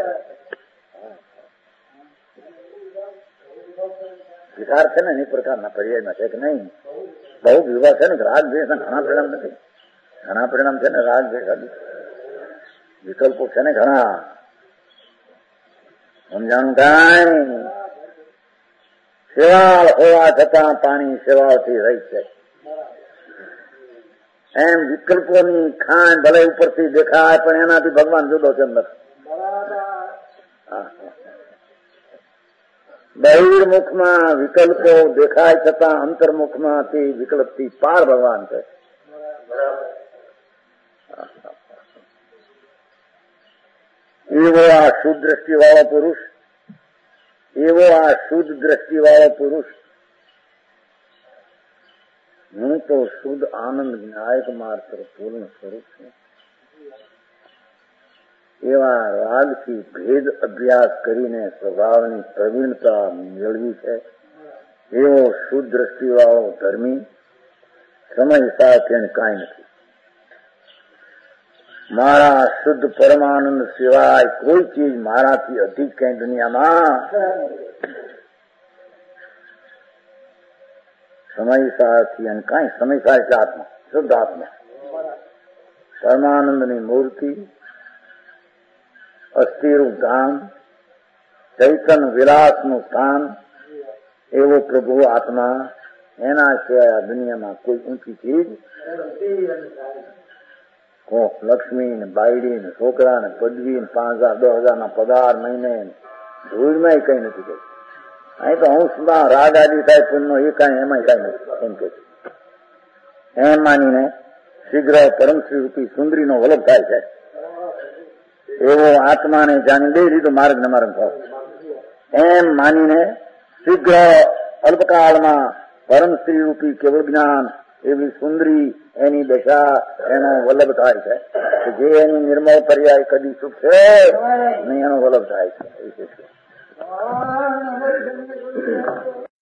વિકાર છે ને એની પ્રકારના પર્યાયમાં છે કે નહીં? બહુ વિવાહ છે ને રાગ દ્વેષના ઘણા પરિણામ નથી, ઘણા પરિણામ છે ને રાગ દ્વેષ વિકલ્પો છે ને ઘણા. સમજાણું કાંઈ? શેવાળ હોવા છતાં પાણી શેવાળથી રહી છે. એમ વિકલ્પોની ખાણ ભલે ઉપરથી દેખાય પણ એનાથી ભગવાન જુદો છે અંદર. બહિર્મુખમાં વિકલ્પો દેખાય છતાં અંતર્મુખમાંથી વિકલ્પથી પાર ભગવાન છે. એવો આ શુદ્ધ દ્રષ્ટિવાળો પુરુષ, એવો આ શુદ્ધ દ્રષ્ટિવાળો પુરુષ હું તો શુદ્ધ આનંદ વિનાયક માત્ર પૂર્ણ સ્વરૂપ છું. એવા રાગથી ભેદ અભ્યાસ કરીને સ્વભાવની પ્રવીણતા મેળવી છે. એવો શુદ્ધ દ્રષ્ટિવાળો ધર્મી સમય સાથે કાંઈ નથી. મારા શુદ્ધ પરમાનંદ સિવાય કોઈ ચીજ મારાથી અધિક કઈ દુનિયામાં સમય સાથી અને કાંઈ સમય સાર એટલે આત્મા, શુદ્ધ આત્મા, પરમાનંદની મૂર્તિ, અસ્થિરૂપ ધામ, ચૈતન વિલાસનું સ્થાન એવો પ્રભુ આત્મા, એના સિવાય આ દુનિયામાં કોઈ ઊંચી ચીજ લક્ષ્મી ને બાયડી ને છોકરા ને પદવી ને 5,000-10,000 ના પગાર મહિને ધૂળમાં કઈ નથી કહ્યું. અહીં તો અંશમાં રાગ આદિ થાય પુણ્યનો એ કાંઈ એમાં કઈ નથી એમ કે એમ માનીને શીઘ્ર પરમશ્રી રૂપી સુંદરીનો વલ્લભ થાય છે. એવો આત્માને જાણી દઈ દીધો માર્ગ ને માર્ગ ભાવ એમ માનીને શીઘ્ર અલ્પકાળમાં પરમશ્રી રૂપી કેવળ જ્ઞાન એવી સુંદરી એની દશા એનો વલ્લભ થાય છે. જે એની નિર્મળ પર્યાય કદી સુખ છે નહીં એનો વલ્લભ થાય છે.